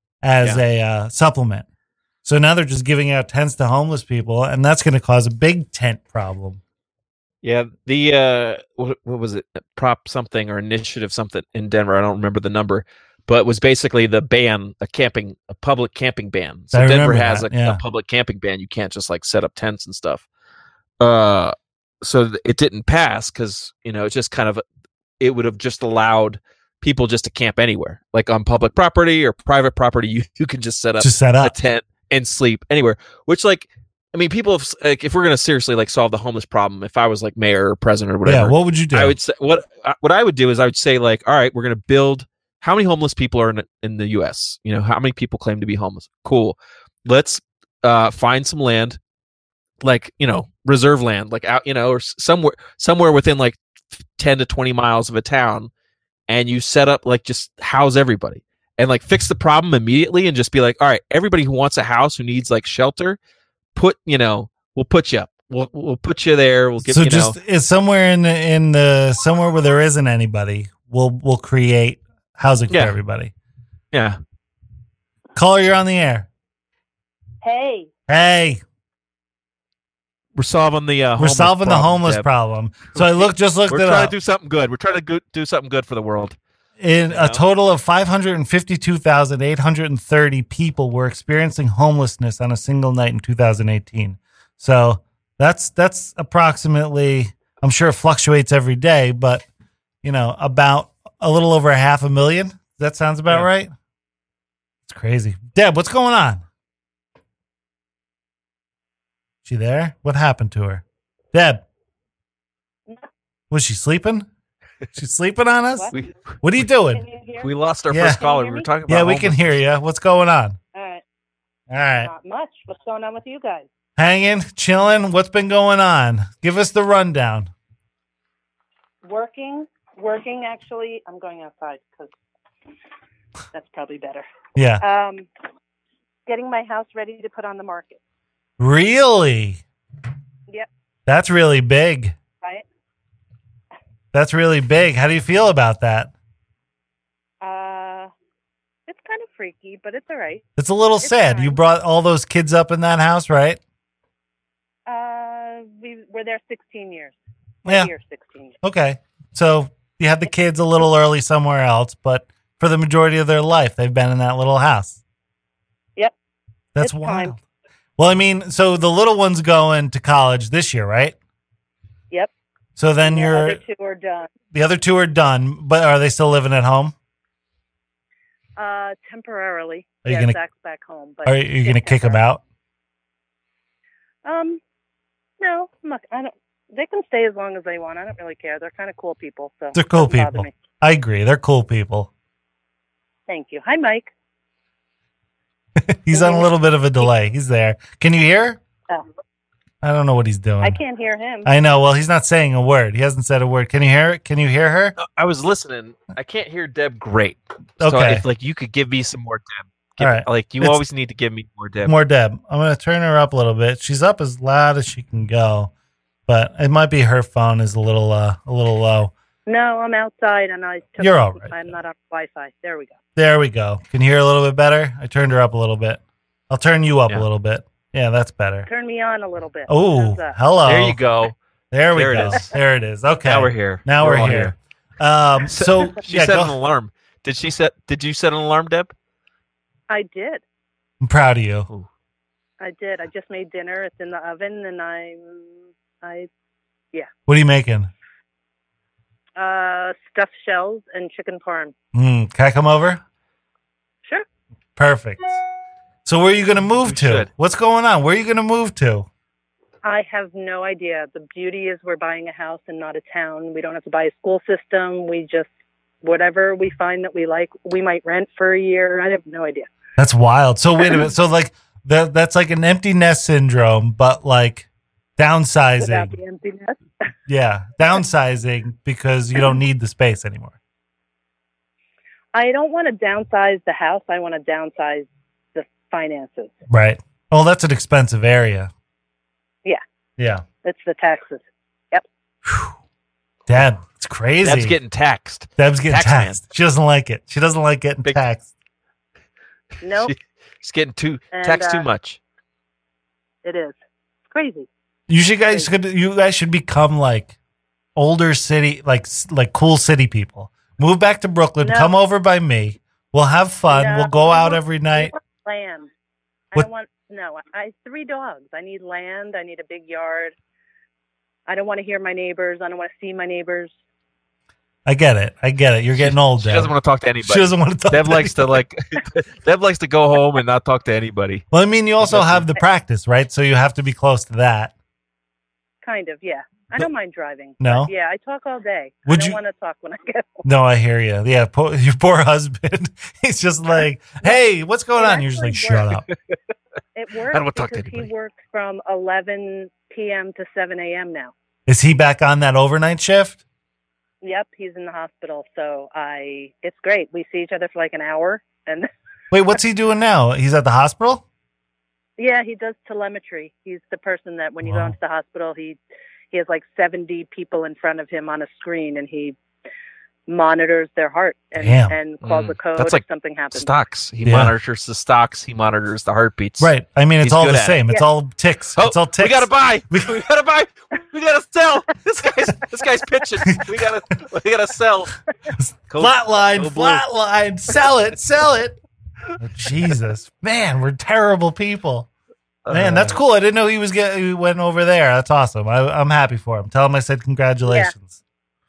as Yeah. a uh, supplement. So now they're just giving out tents to homeless people, and that's going to cause a big tent problem. Yeah. The uh, what, what was it? Prop something or initiative something in Denver. I don't remember the number, but it was basically the ban, a camping, a public camping ban. So I Denver remember has that, a, yeah. a public camping ban. You can't just like set up tents and stuff. Uh, so th- it didn't pass because you know it's just kind of it would have just allowed people just to camp anywhere, like on public property or private property. You you can just set up Just set a up. tent and sleep anywhere. Which like, I mean, people have, like if we're gonna seriously like solve the homeless problem, if I was like mayor or president or whatever, Yeah, what would you do? I would say what uh, what I would do is I would say like, all right, we're gonna build. How many homeless people are in in the U S? You know, how many people claim to be homeless? Cool. Let's uh, find some land, like you know, reserve land, like out, you know, or s- somewhere somewhere within like ten to twenty miles of a town, and you set up like just house everybody and like fix the problem immediately, and just be like, all right, everybody who wants a house who needs like shelter, put you know, we'll put you up. We'll we'll put you there. We'll get so you just know. it's somewhere in the, in the somewhere where there isn't anybody. We'll we'll create housing Yeah. for everybody. Yeah. Caller, you're on the air. Hey, Hey, We're solving the uh, we're homeless solving the problem, homeless Deb. problem. So I look just looked We're it trying up. to do something good. We're trying to go, do something good for the world. In you a know? total of five hundred fifty-two thousand eight hundred thirty people were experiencing homelessness on a single night in two thousand eighteen. So that's that's approximately. I'm sure it fluctuates every day, but you know, about a little over half a million. That sounds about Yeah. right. It's crazy. Deb, what's going on? She there? What happened to her? Deb. Was she sleeping? She's sleeping on us? What? We What are you Can doing? you hear? we lost our Yeah. first Can you caller. hear We were me? talking about Yeah, we can homeless. hear you. What's going on? All right. All right. Not much. What's going on with you guys? Hanging, chilling. What's been going on? Give us the rundown. Working. Working, actually. I'm going outside because that's probably better. Yeah. Um, getting my house ready to put on the market. Really? Yep. That's really big. Right? That's really big. How do you feel about that? Uh, it's kind of freaky, but it's all right. It's a little It's sad. fine. You brought all those kids up in that house, right? Uh, we were there sixteen years. Yeah. Here sixteen years. Okay. So you have the kids a little early somewhere else, but for the majority of their life, they've been in that little house. Yep. That's It's wild. time. Well, I mean, so the little one's going to college this year, right? Yep. So then The you're other two are done. the other two are done, but are they still living at home? Uh, temporarily. Are you yeah, gonna- Zach's back home. But Are you going to it's kick them temporary. out? Um, no, I'm not, I don't. They can stay as long as they want. I don't really care. They're kind of cool people. So They're cool it doesn't bother people. me. I agree. They're cool people. Thank you. Hi, Mike. He's on a little bit of a delay. He's there. Can you hear? Oh, I don't know what he's doing. I can't hear him. I know. Well, he's not saying a word. He hasn't said a word. Can you hear it? Can you hear her? Uh, I was listening. I can't hear Deb great. So Okay. if like you could give me some more Deb. Give All me- right. Like you It's- always need to give me more Deb. More Deb. I'm going to turn her up a little bit. She's up as loud as she can go, but it might be her phone is a little uh, a little low. No, I'm outside and I took You're all right. I'm not on Wi-Fi. There we go. There we go. Can you hear a little bit better? I turned her up a little bit. I'll turn you up Yeah. a little bit. Yeah, that's better. Turn me on a little bit. Oh, How's that? hello. There you go. There we There it go. is. There it is. Okay. Now we're here. Now we're, all here. Um, so She yeah, set an go. alarm. Did she set? Did you set an alarm, Deb? I did. I'm proud of you. I did. I just made dinner. It's in the oven, and I'm I What are you making? uh stuffed shells and chicken parm. Mm, can I come over? Sure. Perfect. So where are you going to move You to? should. What's going on? Where are you going to move to? I have no idea. The beauty is we're buying a house and not a town. We don't have to buy a school system. We just whatever we find that we like, we might rent for a year. I have no idea. That's wild. So wait a minute. So like that that's like an empty nest syndrome, but like Without downsizing. the emptiness. Yeah, downsizing because you don't need the space anymore. I don't want to downsize the house. I want to downsize the finances. Right. Well, that's an expensive area. Yeah. Yeah. It's the taxes. Whew. Dad, it's crazy. Deb's getting taxed. Deb's getting tax man. taxed. She doesn't like it. She doesn't like getting Big- taxed. Nope, She- She's getting too And, taxed uh, too much. it is. It's crazy. You should guys could you guys should become like older city like s- like cool city people. Move back to Brooklyn. No. Come over by me. We'll have fun. No. We'll go out every night. I want land. I What- don't want no. I, I three dogs. I need land. I need a big yard. I don't want to hear my neighbors. I don't want to see my neighbors. I get it. I get it. You're getting old. She Deb. doesn't want to talk to anybody. She doesn't want to talk. Deb to likes to anybody. like. Deb likes to go home and not talk to anybody. Well, I mean, you also have the practice, right? So you have to be close to that. Kind of, yeah. I don't mind driving. No? but yeah, I talk all day. Would I don't you- want to talk when I get home. No, I hear you. Yeah, po- your poor husband. He's just like, "Hey, what's going It on?" You're just like, actually "Shut up." It works I don't want to talk to because anybody. he works from eleven p.m. to seven a.m. now. Is he back on that overnight shift? Yep, he's in the hospital, so I. It's great. We see each other for like an hour, and Wait, what's he doing now? He's at the hospital? yeah, he does telemetry. He's the person that when you Wow. go into the hospital, he he has like seventy people in front of him on a screen, and he monitors their heart and, Damn. and calls Mm. a code That's like if something happens. Stocks. He Yeah. monitors the stocks. He monitors the heartbeats. Right. I mean, it's He's all good the at it. same. It's Yeah. all ticks. Oh, it's all ticks. we gotta buy. We- We, gotta buy. We gotta sell. This guy's this guy's pitching. We gotta we gotta sell. Go- Flatline, go blue. flatline. Sell it, sell it. Oh, Jesus, man, we're terrible people. Man, that's Uh, cool. I didn't know he was get, he went over there. That's awesome. I, I'm happy for him. Tell him I said congratulations.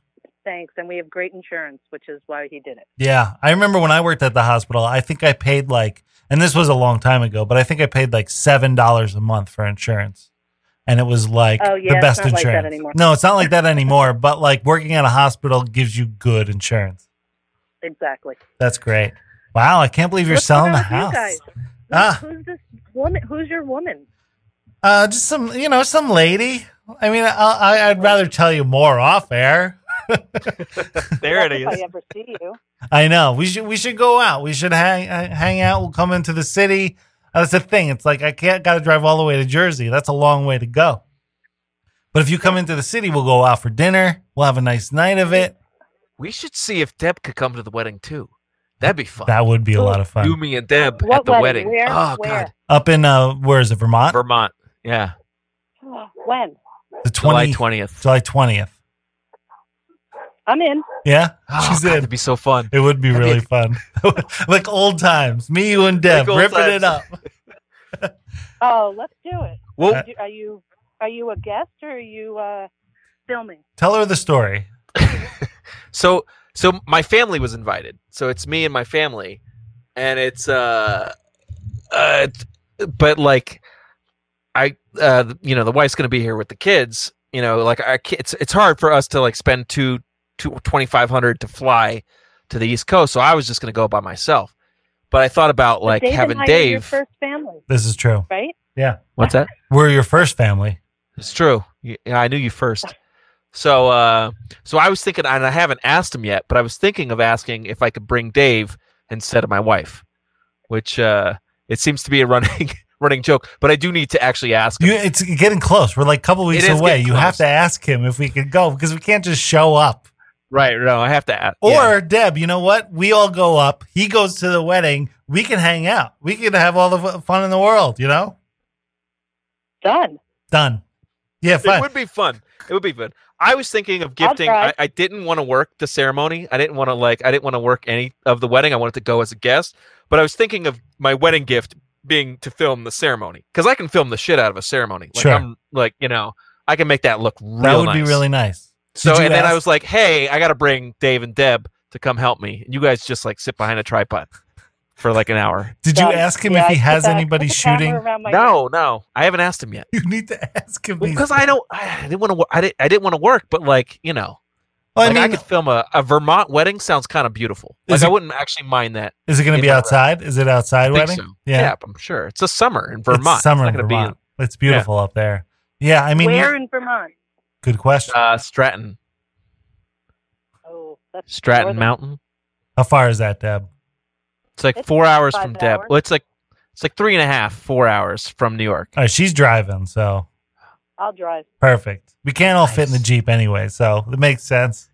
thanks. And we have great insurance, which is why he did it. Yeah. I remember when I worked at the hospital, I think I paid like, and this was a long time ago, but I think I paid like seven dollars a month for insurance. And it was like Oh, yeah, the best it's not like that insurance. anymore. No, it's not like that anymore, but like working at a hospital gives you good insurance. Exactly. That's great. Wow. I can't believe you're What's selling going the on with house. you guys? Ah. Who's, who's this woman? Who's your woman? Uh, just some, you know, some lady. I mean, I, I, I'd rather tell you more off air. There it If I is. ever see you. I know. We should we should go out. We should hang hang out. We'll come into the city. That's the thing. It's like I can't got to drive all the way to Jersey. That's a long way to go. But if you come into the city, we'll go out for dinner. We'll have a nice night of it. We should see if Deb could come to the wedding too. That'd be fun. That would be a lot of fun. You, me, and Deb What at the wedding? wedding. Where? Oh Where? God, Up in uh, where is it? Vermont. Vermont. Yeah, When? The July twenty twentieth. July twentieth. I'm in. Yeah, Oh, she's God, in. that'd be so fun. It would be That'd be really fun, like old times. Me, you, and Deb Like old ripping it times. up. Oh, let's do it. Well, Uh, Are you are you a guest or are you uh, filming? Tell her the story. so so my family was invited. So it's me and my family, and it's uh, uh, but like I uh, you know, the wife's gonna be here with the kids. You know, like I can't, it's it's hard for us to like spend two two twenty five hundred to fly to the East Coast. So I was just gonna go by myself. But I thought about But like Dave having and I are your Dave. first family, This is true. right? Yeah, What's that? we're your first family. It's true. Y- Yeah, I knew you first. So, uh, so I was thinking, and I haven't asked him yet, but I was thinking of asking if I could bring Dave instead of my wife, which uh, it seems to be a running running joke. But I do need to actually ask him. You, it's getting close. We're like a couple weeks It is away. getting You close. have to ask him if we could go because we can't just show up. Right? No, I have to ask. Or yeah. Deb, you know what? We all go up. He goes to the wedding. We can hang out. We can have all the fu- fun in the world. You know, Done. done. Yeah, It fine. would be fun. It would be fun. I was thinking of gifting. try. I, I didn't want to work the ceremony. I didn't want to like. I didn't want to work any of the wedding. I wanted to go as a guest. But I was thinking of my wedding gift being to film the ceremony because I can film the shit out of a ceremony. Like Sure. I'm like you know I can make that look real that would nice. be really nice. So Did you and then I ask- was like, hey, I got to bring Dave and Deb to come help me. And you guys just like sit behind a tripod for like an hour. Did you Done. ask him Yeah, if he I put has that- anybody put the camera shooting? around my No, no, I haven't asked him yet You need to ask him. because I don't. I didn't want to. I didn't. I didn't want to work, but like you know. Well, I Like, I, mean, could film a, a Vermont wedding. Sounds kind of beautiful. Like Is I it- wouldn't actually mind that. is it going to in be my outside? Is it outside I think wedding? so. Yeah. Yeah. I'm sure it's a summer in Vermont. It's summer it's in not gonna Vermont. It's beautiful up there. Yeah, I mean, Where you're- in Vermont? good question. Be uh, Stratton, Oh, that's Stratton northern. Mountain. How far is that, Deb? It's like It's four hours five from Deb. hours. Well, it's like it's like three and a half, four hours from New York. All right, she's driving, so I'll drive. perfect. We can't all fit in the Nice. Jeep anyway, so it makes sense.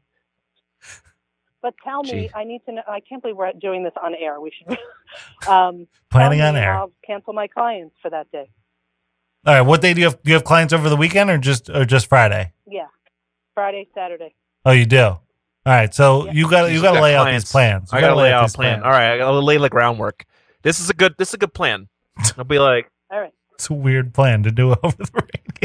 But tell me, Gee. I need to know. I can't believe we're doing this on air. We should. um, Planning tell on me air. I'll cancel my clients for that day. All right, what day do you have? Do you have clients over the weekend or just or just Friday? Yeah, Friday, Saturday. Oh, you do. All right, so Yeah. you got to you She's got to got lay out clients. these plans. You I gotta lay out a these plan. plans. All right, I gotta lay the groundwork. This is a good. This is a good plan. I'll be like All right. It's a weird plan to do over the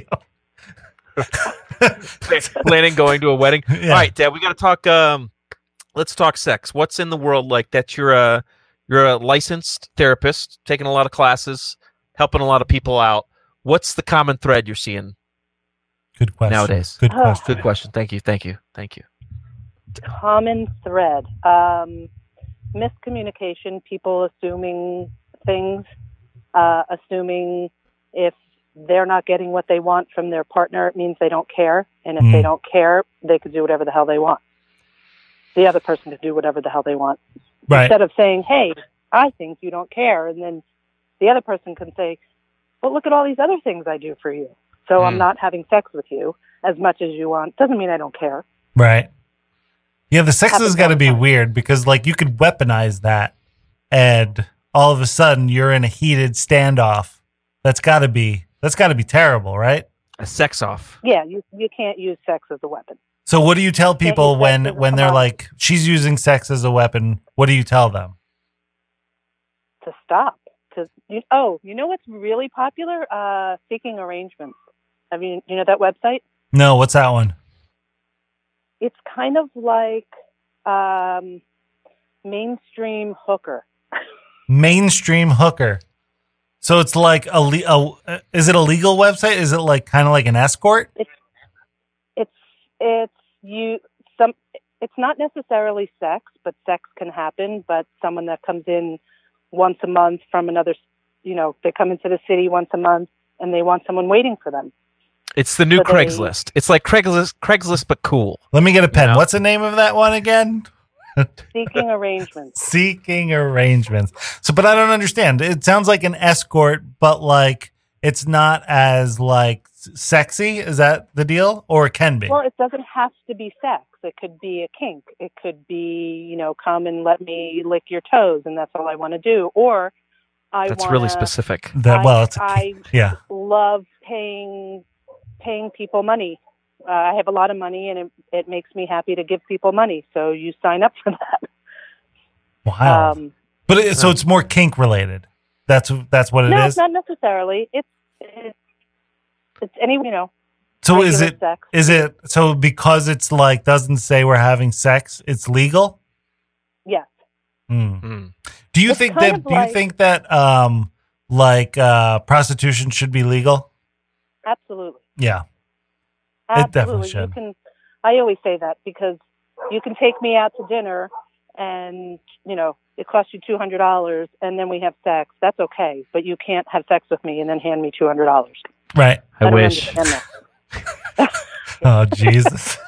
radio. planning going to a wedding. Yeah. All right, Dad, we got to talk. Um, let's talk sex. What's in the world like that? You're a you're a licensed therapist, taking a lot of classes, helping a lot of people out. What's the common thread you're seeing Good question. nowadays? Good Oh. question. Good question. Thank you. Thank you. Thank you. Common thread. Um, miscommunication. People assuming things. Uh, assuming if they're not getting what they want from their partner, it means they don't care. And if Mm. they don't care, they could do whatever the hell they want. The other person could do whatever the hell they want. Right. Instead of saying, hey, I think you don't care. And then the other person can say, well, look at all these other things I do for you. So I'm Mm. not having sex with you as much as you want. Doesn't mean I don't care. Right. Yeah, the sex Happens has got to all the be time. weird because like you could weaponize that and all of a sudden you're in a heated standoff. That's got to be that's got to be terrible, right? A sex off. Yeah, you, you can't use sex as a weapon. So what do you tell people use sex when as a when they're commodity. like she's using sex as a weapon? What do you tell them? To stop. To you, oh, you know what's really popular? Uh, seeking arrangements. Have you you know that website? No, what's that one? it's kind of like um, mainstream hooker. Mainstream hooker. So it's like a, le- a is it a legal website? Is it like kind of like an escort? It's it's it's you some. It's not necessarily sex, but sex can happen. But someone that comes in once a month from another, you know, they come into the city once a month and they want someone waiting for them. It's the new So they- Craigslist. It's like Craigslist, Craigslist, but cool. Let me get a pen. You know? What's the name of that one again? Seeking arrangements. Seeking arrangements. So, but I don't understand. It sounds like an escort, but like it's not as like sexy. Is that the deal, or it can be? Well, it doesn't have to be sex. It could be a kink. It could be, you know, come and let me lick your toes, and that's all I want to do. Or I That's wanna, really specific. That well, it's a, I yeah. love paying paying people money. Uh, I have a lot of money, and it, it makes me happy to give people money. So you sign up for that. Wow. Um, but it, so it's more kink related. That's that's what it no, is. not necessarily. It's it's, it's any you know. So is regular it sex. is it so because it's like doesn't say we're having sex, it's legal? Yes. Hmm. Mm. Do you It's think kind that of do you like- think that um like uh prostitution should be legal? Absolutely. Yeah. It definitely Absolutely. should. You can. I always say that because you can take me out to dinner, and you know it costs you two hundred dollars, and then we have sex. That's okay, but you can't have sex with me and then hand me two hundred dollars. Right. I don't wish. understand that. Oh Jesus.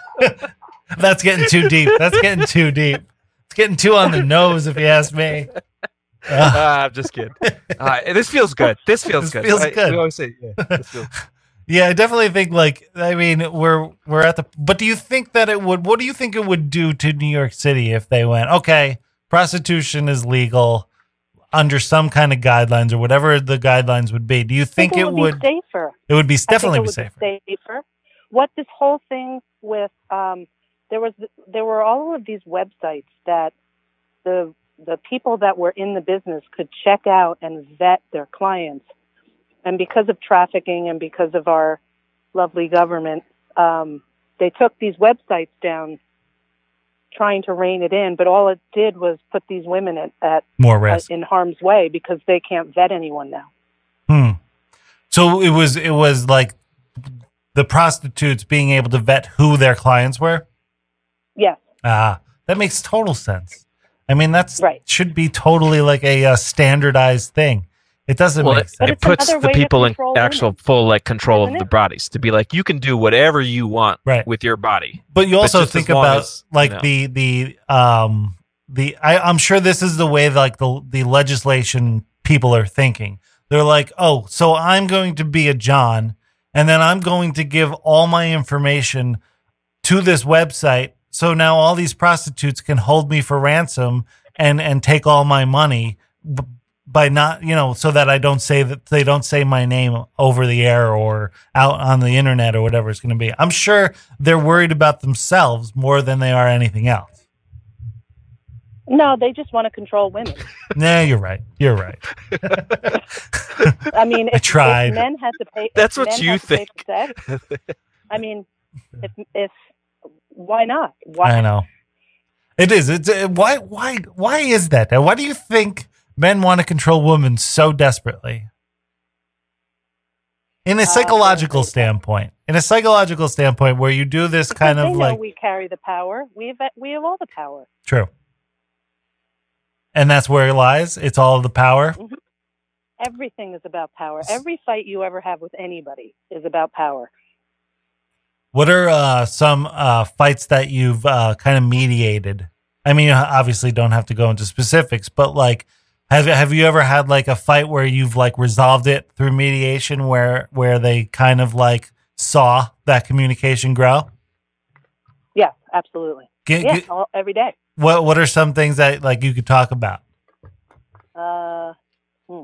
That's getting too deep. That's getting too deep. It's getting too on the nose if you ask me. Uh, Ah, I'm just kidding. Uh, this feels good. This feels This good. feels I- good. We always say, yeah, this feels yeah, I definitely think like I mean we're we're at the but do you think that it would what do you think it would do to New York City if they went, okay, prostitution is legal under some kind of guidelines or whatever the guidelines would be. Do you think, I it would, would be safer? it would be I think definitely it be would safer. Be safer. What this whole thing with um, there was there were all of these websites that the the people that were in the business could check out and vet their clients, and because of trafficking and because of our lovely government, um, they took these websites down, trying to rein it in. But all it did was put these women at, at More uh, risk. in harm's way because they can't vet anyone now. Hmm. So it was it was like the prostitutes being able to vet who their clients were. Yes. Ah, that makes total sense. I mean, that's Right. should be totally like a, uh standardized thing. It doesn't well, make it, sense. But it it's puts another the way to people in control actual women, full like control isn't of the it? bodies to be like, you can do whatever you want Right. with your body. But you But also just think as long about as, like you know. the the um the I, I'm sure this is the way like the the legislation people are thinking. They're like, oh, so I'm going to be a John, and then I'm going to give all my information to this website. So now all these prostitutes can hold me for ransom and and take all my money b- by not, you know, so that I don't say that they don't say my name over the air or out on the internet or whatever it's going to be. I'm sure they're worried about themselves more than they are anything else. No, they just want to control women. Nah, you're right. You're right. I mean, I if, tried. if men had to pay, if That's what men you had to pay think. for sex, I mean, if if why not? Why? I know. It is. It's uh, why why why is that? Why do you think men want to control women so desperately? In a psychological Uh, standpoint, in a psychological standpoint, where you do this Because kind they of know like we carry the power. We have we have all the power. true, and that's where it lies. It's all the power. Everything is about power. Every fight you ever have with anybody is about power. What are uh, some uh, fights that you've uh, kind of mediated? I mean, you obviously don't have to go into specifics, but like, have have you ever had like a fight where you've like resolved it through mediation, where where they kind of like saw that communication grow? Yeah, absolutely. Get, Yeah, get- all, every day. what what are some things that like you could talk about? Uh, hmm.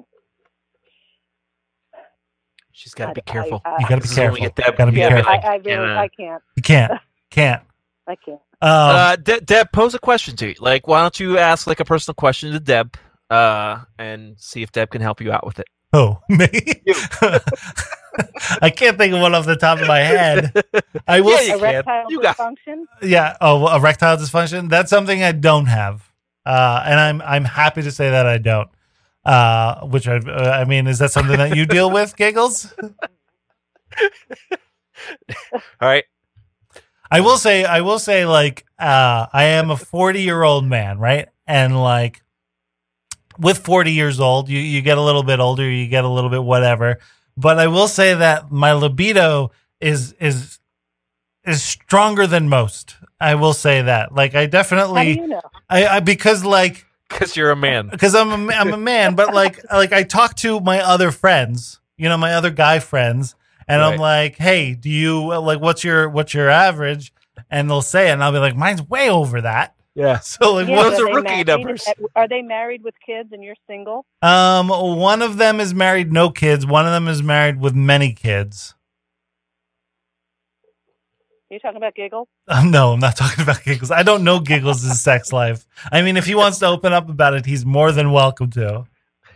She's got to I- be careful. I- I- You got to be This is when we careful. get Deb- Got to be yeah, careful. I, I really, Can't, uh, I can't. You can't, can't. I can't. Um, uh, De- Deb, pose a question to you. Like, why don't you ask like a personal question to Deb, uh, and see if Deb can help you out with it. who me? I can't think of one off the top of my head. I will. Yeah, s- you can. Erectile You got- dysfunction. yeah. Oh, erectile dysfunction. That's something I don't have, uh, and I'm I'm happy to say that I don't. Uh, which I uh, I mean, is that something that you deal with, Giggles? All right. I will say, I will say, like, uh, I am a forty year old man, right? And like, with forty years old, you, you get a little bit older, you get a little bit whatever. But I will say that my libido is, is, is stronger than most. I will say that. Like, I How do definitely, you know? I, I, because like, Because you're a man. because I'm a, ma- I'm a man, but like, like I talk to my other friends, you know, my other guy friends, and I'm Right. like, hey, do you like, what's your, what's your average? And they'll say it, and I'll be like, mine's way over that. Yeah. So like, Yeah, what, those are are they rookie married? numbers. Are they married with kids and you're single? um, one of them is married, no kids. One of them is married with many kids. Are you talking about Giggles? Um, no, I'm not talking about Giggles. I don't know Giggles' sex life. I mean, if he wants to open up about it, he's more than welcome to.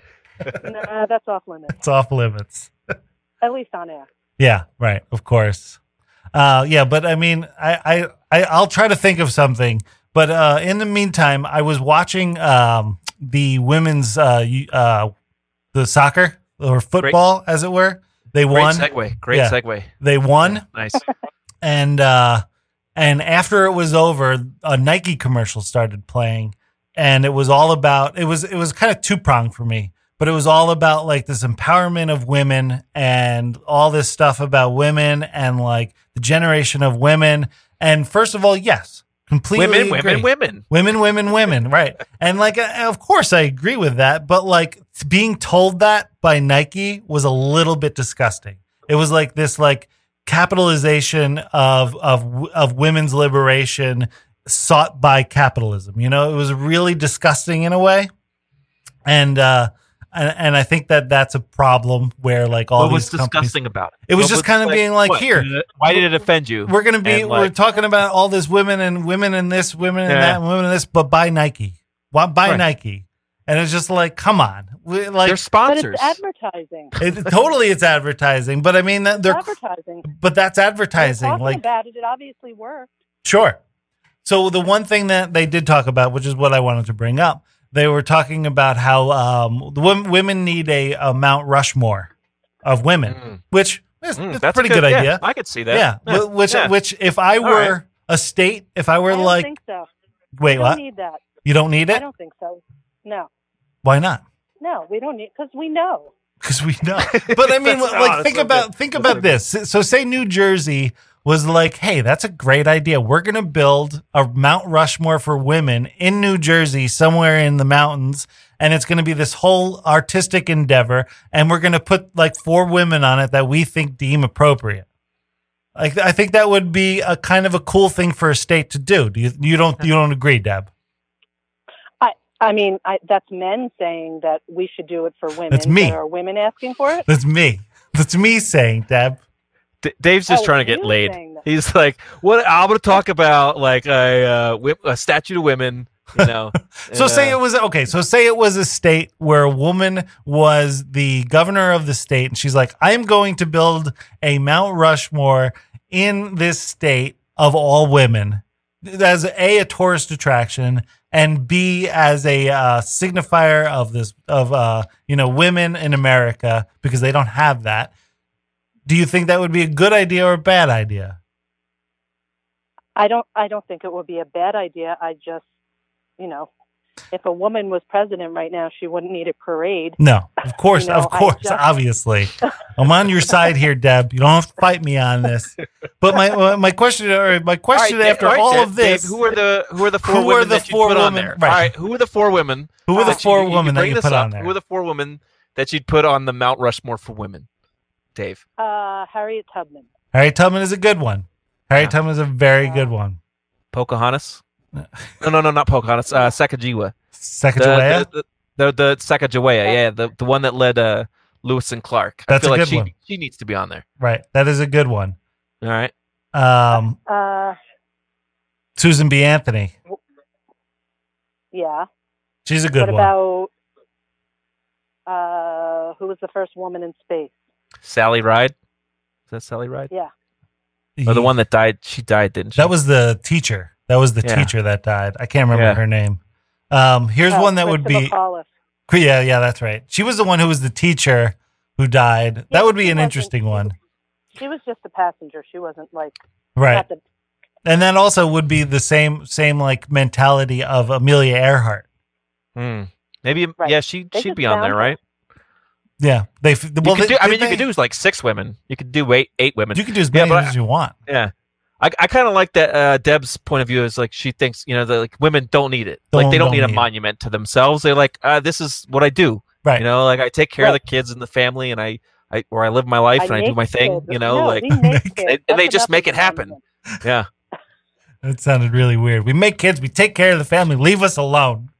Nah, that's off limits. It's off limits. At least on air. Yeah, right. Of course. Uh, yeah, but I mean, I, I, I, I'll try to think of something. But uh, in the meantime, I was watching um, the women's, uh, y- uh, the soccer or football, as it were. They Great won. segue. Great Yeah. segue. They won, Nice. and uh, and after it was over, a Nike commercial started playing, and it was all about. It was it was kind of two pronged for me. But it was all about like this empowerment of women and all this stuff about women and like the generation of women. And first of all, yes, completely Women, agree. women, women. women, women, women, right? And like, uh, of course, I agree with that. But like being told that by Nike was a little bit disgusting. It was like this like capitalization of of of women's liberation sought by capitalism. You know, it was really disgusting in a way. And uh, and, and I think that that's a problem where like all What was these companies, disgusting about it? It was What just kind of being like, what? here, Did it- Why did it offend you? we're gonna be And, we're like- talking about all this women and women and this, women and Yeah. that, and women and this, but buy Nike. Why buy Right. Nike? And it's just like, come on, we, like They're But sponsors. it's advertising. it, totally it's advertising. But I mean, that they're advertising. but that's They're advertising. talking Like, about it. It obviously worked. sure. So the one thing that they did talk about, which is what I wanted to bring up, they were talking about how um, the women, women need a, a Mount Rushmore of women, Mm. which is Mm, it's a that's pretty good, yeah, idea. I could see that. Yeah, wh- which yeah. which if I All were right. a state, if I were I don't like, think so. wait, we don't what? need that. You don't need I it? don't think so. No, Why not? no, we don't need because we know. Because we know. But I mean, That's- oh, like, that's think so about good. think That's about so this. So, say New Jersey was like, "Hey, that's a great idea. We're going to build a Mount Rushmore for women in New Jersey, somewhere in the mountains, and it's going to be this whole artistic endeavor, and we're going to put like four women on it that we think deem appropriate." Like, I think that would be a kind of a cool thing for a state to do. Do you? You don't? You don't agree, Deb? I, I mean, I, that's men saying that we should do it for women. That's me. There are women asking for it. That's me. That's me saying, Deb. D- Dave's just Oh, trying to get you laid. saying that. He's like, "What? I'm going to talk about like a, uh, whip, a statue to women." You know. So and, say uh, it was okay. So say it was a state where a woman was the governor of the state, and she's like, "I'm going to build a Mount Rushmore in this state of all women, as a a tourist attraction, and b as a uh, signifier of this of uh, you know women in America because they don't have that." Do you think that would be a good idea or a bad idea? I don't. I don't think it would be a bad idea. I just, you know, if a woman was president right now, she wouldn't need a parade. No, of course, You know, of I course, just- obviously. I'm on your side here, Deb. You don't have to fight me on this. But my my question, or my question all right, after Dave- all right, of Dave, this, who are the who are the four Who are women the that you four put on women- there? right. All right, who are the four women? who are the that you- four you can women that bring you this put up. on there? Who are the four women that you'd put on the Mount Rushmore for women? Dave. Uh, Harriet Tubman. Harriet Tubman is a good one. Harriet Yeah. Tubman is a very good one. Pocahontas? No, no, no, not Pocahontas. Uh, Sacagawea. Sacagawea? The, the, the, the Sacagawea, yeah, the, the one that led uh, Lewis and Clark. That's I feel a like good she, one. she needs to be on there. Right, that is a good one. All right. Um, Uh, Susan B. Anthony, yeah. she's a good what one. about uh, who was the first woman in space? Sally Ride. Is that Sally Ride? Yeah. Or the one that died? She died, didn't she? That was the teacher. That was the Yeah. teacher that died. I can't remember Yeah. her name. Um, here's Oh, one that would Christopher be. Paulus. Yeah, yeah, that's right. She was the one who was the teacher who died. Yeah, that would be she an wasn't- interesting one. She was just a passenger. She wasn't like Right. not the, And then also would be the same same like mentality of Amelia Earhart. Hmm. Maybe. Right. Yeah, she They she'd just be on there, found her. right? Yeah. They f- You well, could they- do, I they- mean, you they- could do like six women. You could do eight eight women. you could do as Yeah, many but as you want. Yeah. I, I kind of like that. Uh, Deb's point of view is like she thinks, you know, that like women don't need it. like Don't- they don't, don't need a need it. monument to themselves. They're like, uh, this is what I do. Right. You know, like I take care of Right. the kids and the family, and I, I or I live my life and I do make my thing. kids. You know, No, like we make kids. and That's they just enough make of it a happen. monument. Yeah. That sounded really weird. We make kids, we take care of the family, leave us alone.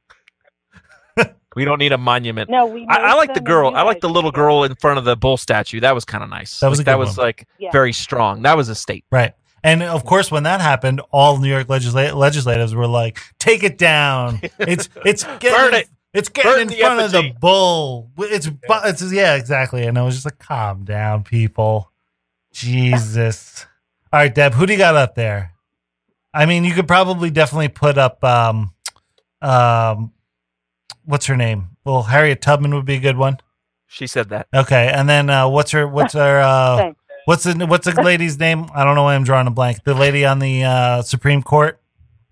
We don't need a monument. No, we. I, I make like the them girl. and you I like guys the little take care. girl in front of the bull statue. That was kind of nice. That was like, a that good was one. like Yeah. very strong. That was a state. Right. And of course, when that happened, all New York legisla- legislators were like, "Take it down! It's it's getting, Burn it! It's getting Burn in the front of the effigy." bull. It's bu- it's yeah, exactly." And I was just like, "Calm down, people. Jesus." All right, Deb, who do you got up there? I mean, you could probably definitely put up um, um, what's her name? Well, Harriet Tubman would be a good one. She said that. Okay, and then uh, what's her what's her uh, Thanks. what's the what's the lady's name? I don't know why I'm drawing a blank. The lady on the uh, Supreme Court,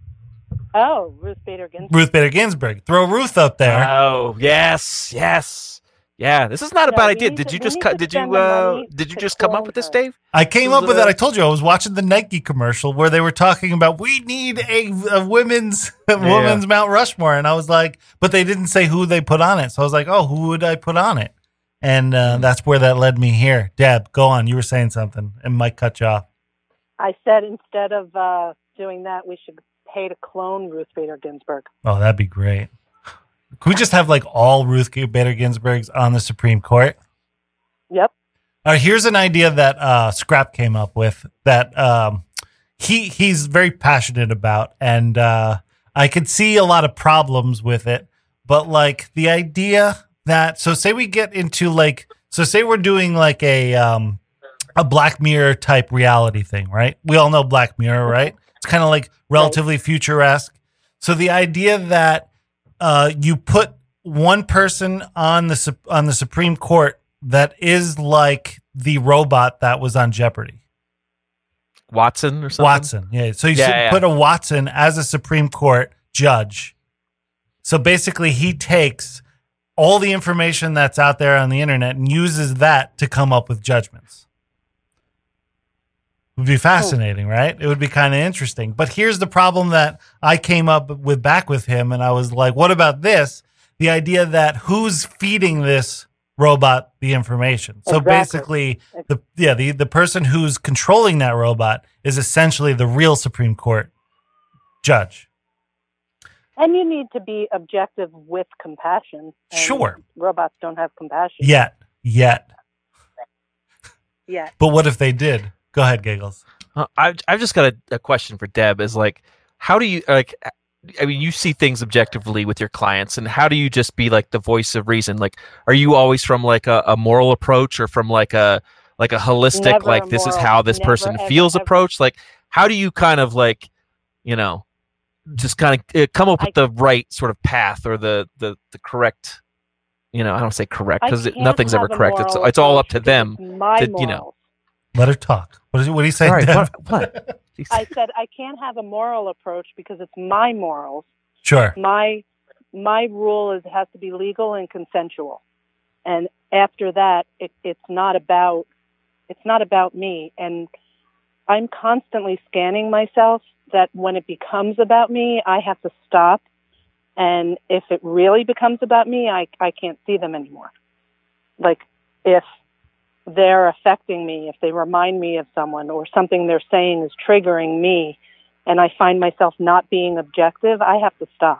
Oh, Ruth Bader Ginsburg. Ruth Bader Ginsburg. Throw Ruth up there. Oh yes, yes, yeah. This is not a No, bad we idea. need Did to- you we just need cut? to Did you spend the uh? money Did you to just come up clone with this, her. Dave? I came This up is with a- that. I told you I was watching the Nike commercial where they were talking about we need a, a women's a women's Mount Rushmore, and I was like, but they didn't say who they put on it. So I was like, oh, who would I put on it? And uh, that's where that led me here. Deb, go on. You were saying something, and Mike cut you off. I said instead of uh, doing that, we should pay to clone Ruth Bader Ginsburg. Oh, that'd be great. Could we just have like all Ruth Bader Ginsburgs on the Supreme Court? Yep. All right, here's an idea that uh, Scrap came up with that um, he he's very passionate about, and uh, I could see a lot of problems with it. But like the idea that, so say we get into like, so say we're doing like a um, a Black Mirror type reality thing, right? We all know Black Mirror, right? It's kind of like relatively futuresque. So the idea that uh, you put one person on the Sup- on the Supreme Court that is like the robot that was on Jeopardy. Watson or something. Watson. Yeah. So you Yeah, should yeah. put a Watson as a Supreme Court judge. So basically he takes all the information that's out there on the internet and uses that to come up with judgments. It would be fascinating, right? It would be kind of interesting. But here's the problem that I came up with back with him, and I was like, what about this? The idea that who's feeding this robot the information. So Exactly. basically the yeah, the, the person who's controlling that robot is essentially the real Supreme Court judge. And you need to be objective with compassion. And Sure. Robots don't have compassion. Yet. Yet. Yeah. But what if they did? Go ahead, Giggles. Uh, I've I've just got a, a question for Deb. Is like, how do you like? I mean, you see things objectively with your clients, and how do you just be like the voice of reason? Like, are you always from like a, a moral approach, or from like a like a holistic, Never like a this is moral. how this Never, person ever, feels ever. approach? Like, how do you kind of like, you know, just kind of uh, come up with I- the right sort of path or the the the correct, you know, I don't say correct I because can't nothing's ever have a correct. It's moral it's all up approach to them. because it's my to, you know. morals. Let her talk. What, is, what do you say, All right, Deb? what? what? I said I can't have a moral approach because it's my morals. Sure. My my rule is it has to be legal and consensual. And after that, it, it's not about it's not about me. And I'm constantly scanning myself that when it becomes about me, I have to stop. And if it really becomes about me, I, I can't see them anymore. Like if they're affecting me, if they remind me of someone or something they're saying is triggering me and I find myself not being objective, I have to stop.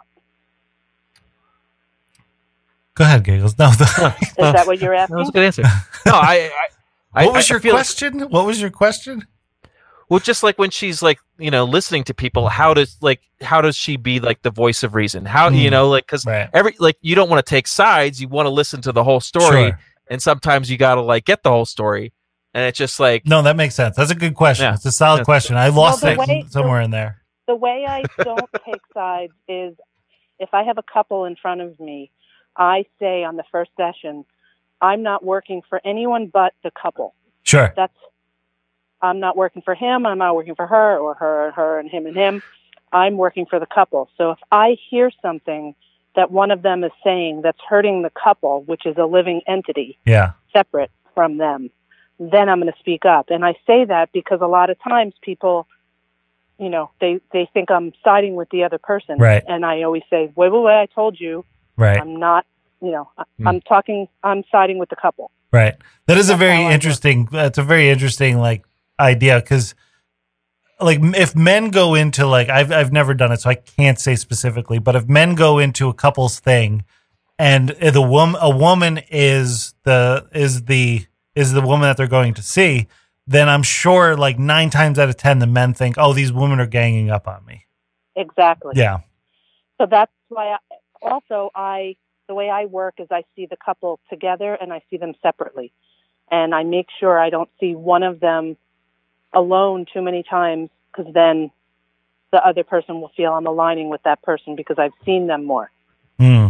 Go ahead, Giggles. No, the, Is that what you're That was asking? a good answer. No, I. I what was I, your I feel like- question? What was your question? Well, just like when she's like, you know, listening to people, how does like how does she be like the voice of reason? How you Mm. know, like because Right. every like you don't want to take sides, you want to listen to the whole story, Sure. and sometimes you got to like get the whole story, and it's just like No, that makes sense. That's a good question. Yeah. It's a solid Yeah. question. I lost Well, it the way- somewhere in there. The way I don't take sides is if I have a couple in front of me, I say on the first session, I'm not working for anyone but the couple. Sure. That's I'm not working for him, I'm not working for her, or her and her and him and him. I'm working for the couple. So if I hear something that one of them is saying that's hurting the couple, which is a living entity, Yeah. separate from them, then I'm going to speak up. And I say that because a lot of times people, you know, they, they think I'm siding with the other person. Right. And I always say, wait, wait, wait, I told you, Right. I'm not, you know, I, Hmm. I'm talking, I'm siding with the couple. Right. That is a That's very how I work. interesting. That's a very interesting like idea because, like, m- if men go into like I've I've never done it, so I can't say specifically. But if men go into a couple's thing, and the woman a woman is the is the is the woman that they're going to see, then I'm sure like nine times out of ten the men think, oh, these women are ganging up on me. Exactly. Yeah. So that's why I, also I, the way I work is I see the couple together and I see them separately. And I make sure I don't see one of them alone too many times because then the other person will feel I'm aligning with that person because I've seen them more. Hmm.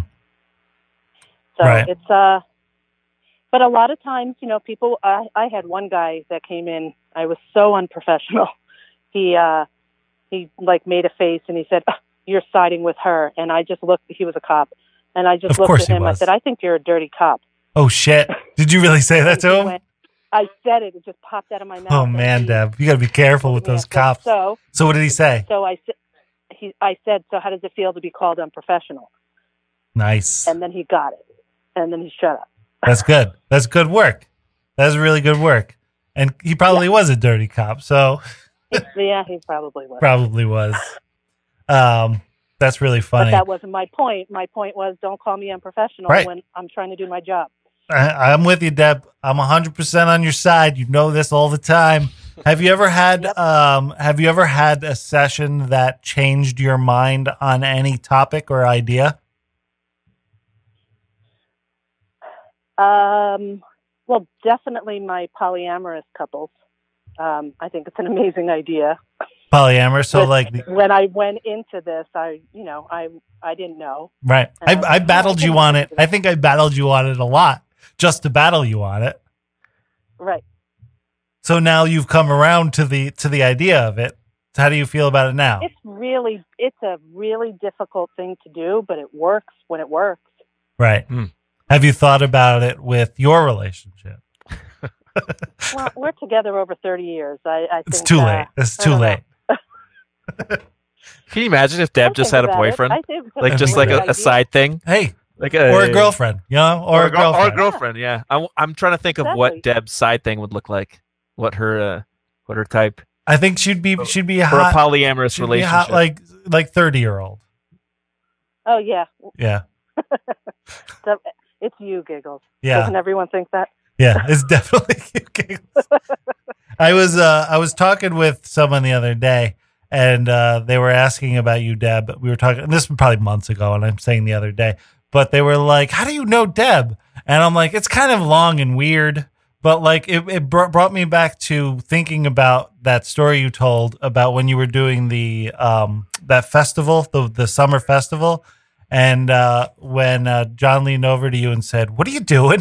So Right. it's, uh, but a lot of times, you know, people, I, I had one guy that came in, I was so unprofessional. He, uh, he like made a face and he said, "Oh, you're siding with her." And I just looked, he was a cop. And I just Of looked course at he him. I was. said, "I think you're a dirty cop." Oh shit! Did you really say that And to he him? went- I said it. It just popped out of my mouth. Oh and man, he Deb, you got to be careful with told me, those I said, cops. So, So what did he say? so I said, he, I said, "So how does it feel to be called unprofessional?" Nice. And then he got it. And then he shut up. That's good. That's good work. That's really good work. And he probably was a dirty cop, so Yeah, he probably was. probably was. Um, that's really But funny. that wasn't my point. My point was, don't call me unprofessional Right. when I'm trying to do my job. I, I'm with you, Deb. I'm one hundred percent on your side. You know this all the time. Have you ever had Yep. um have you ever had a session that changed your mind on any topic or idea? Um, well, definitely my polyamorous couples. Um, I think it's an amazing idea. Polyamorous, so But like the- when I went into this, I, you know, I, I didn't know. right. I, And I was I like, battled "Oh, I you can on do it. that." I think I battled you on it a lot just to battle you on it. Right. So now you've come around to the to the idea of it. How do you feel about it now? It's really, it's a really difficult thing to do, but it works when it works. Right. Mm. Have you thought about it with your relationship? Well, we're together over thirty years. I, I It's think, too uh, late. It's I too don't know. late. Can you imagine if Deb I'll just think had a about it. boyfriend? I think it's Like a just great like a, idea. a side thing? Hey, Like a, or a girlfriend, you know, or, a a, girl- girlfriend. or a girlfriend, yeah. I'm, I'm trying to think of what Exactly. Deb's side thing would look like. What her uh, what her type I think she'd be she'd be a for a hot, polyamorous she'd be a relationship. hot like like thirty year old. Oh, yeah. Yeah, So, it's you, Giggles. yeah, Doesn't everyone think that? yeah. It's definitely okay. I was uh I was talking with someone the other day, and uh, they were asking about you, Deb. We were talking. This was probably months ago, and I'm saying the other day, but they were like, "How do you know Deb?" And I'm like, "It's kind of long and weird." But like it, it br- brought me back to thinking about that story you told about when you were doing the um that festival, the the summer festival, and uh, when uh, John leaned over to you and said, "What are you doing?"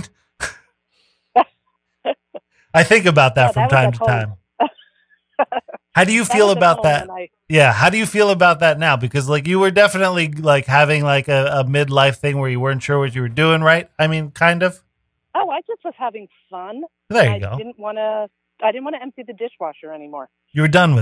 I think about that Yeah, from that was time at to home. time. How do you That feel was at about home that? when I- Yeah, how do you feel about that now? Because like you were definitely like having like a, a midlife thing where you weren't sure what you were doing, right? I mean, kind of. Oh, I just was having fun. There you I go. didn't want to. I didn't want to empty the dishwasher anymore. You were done with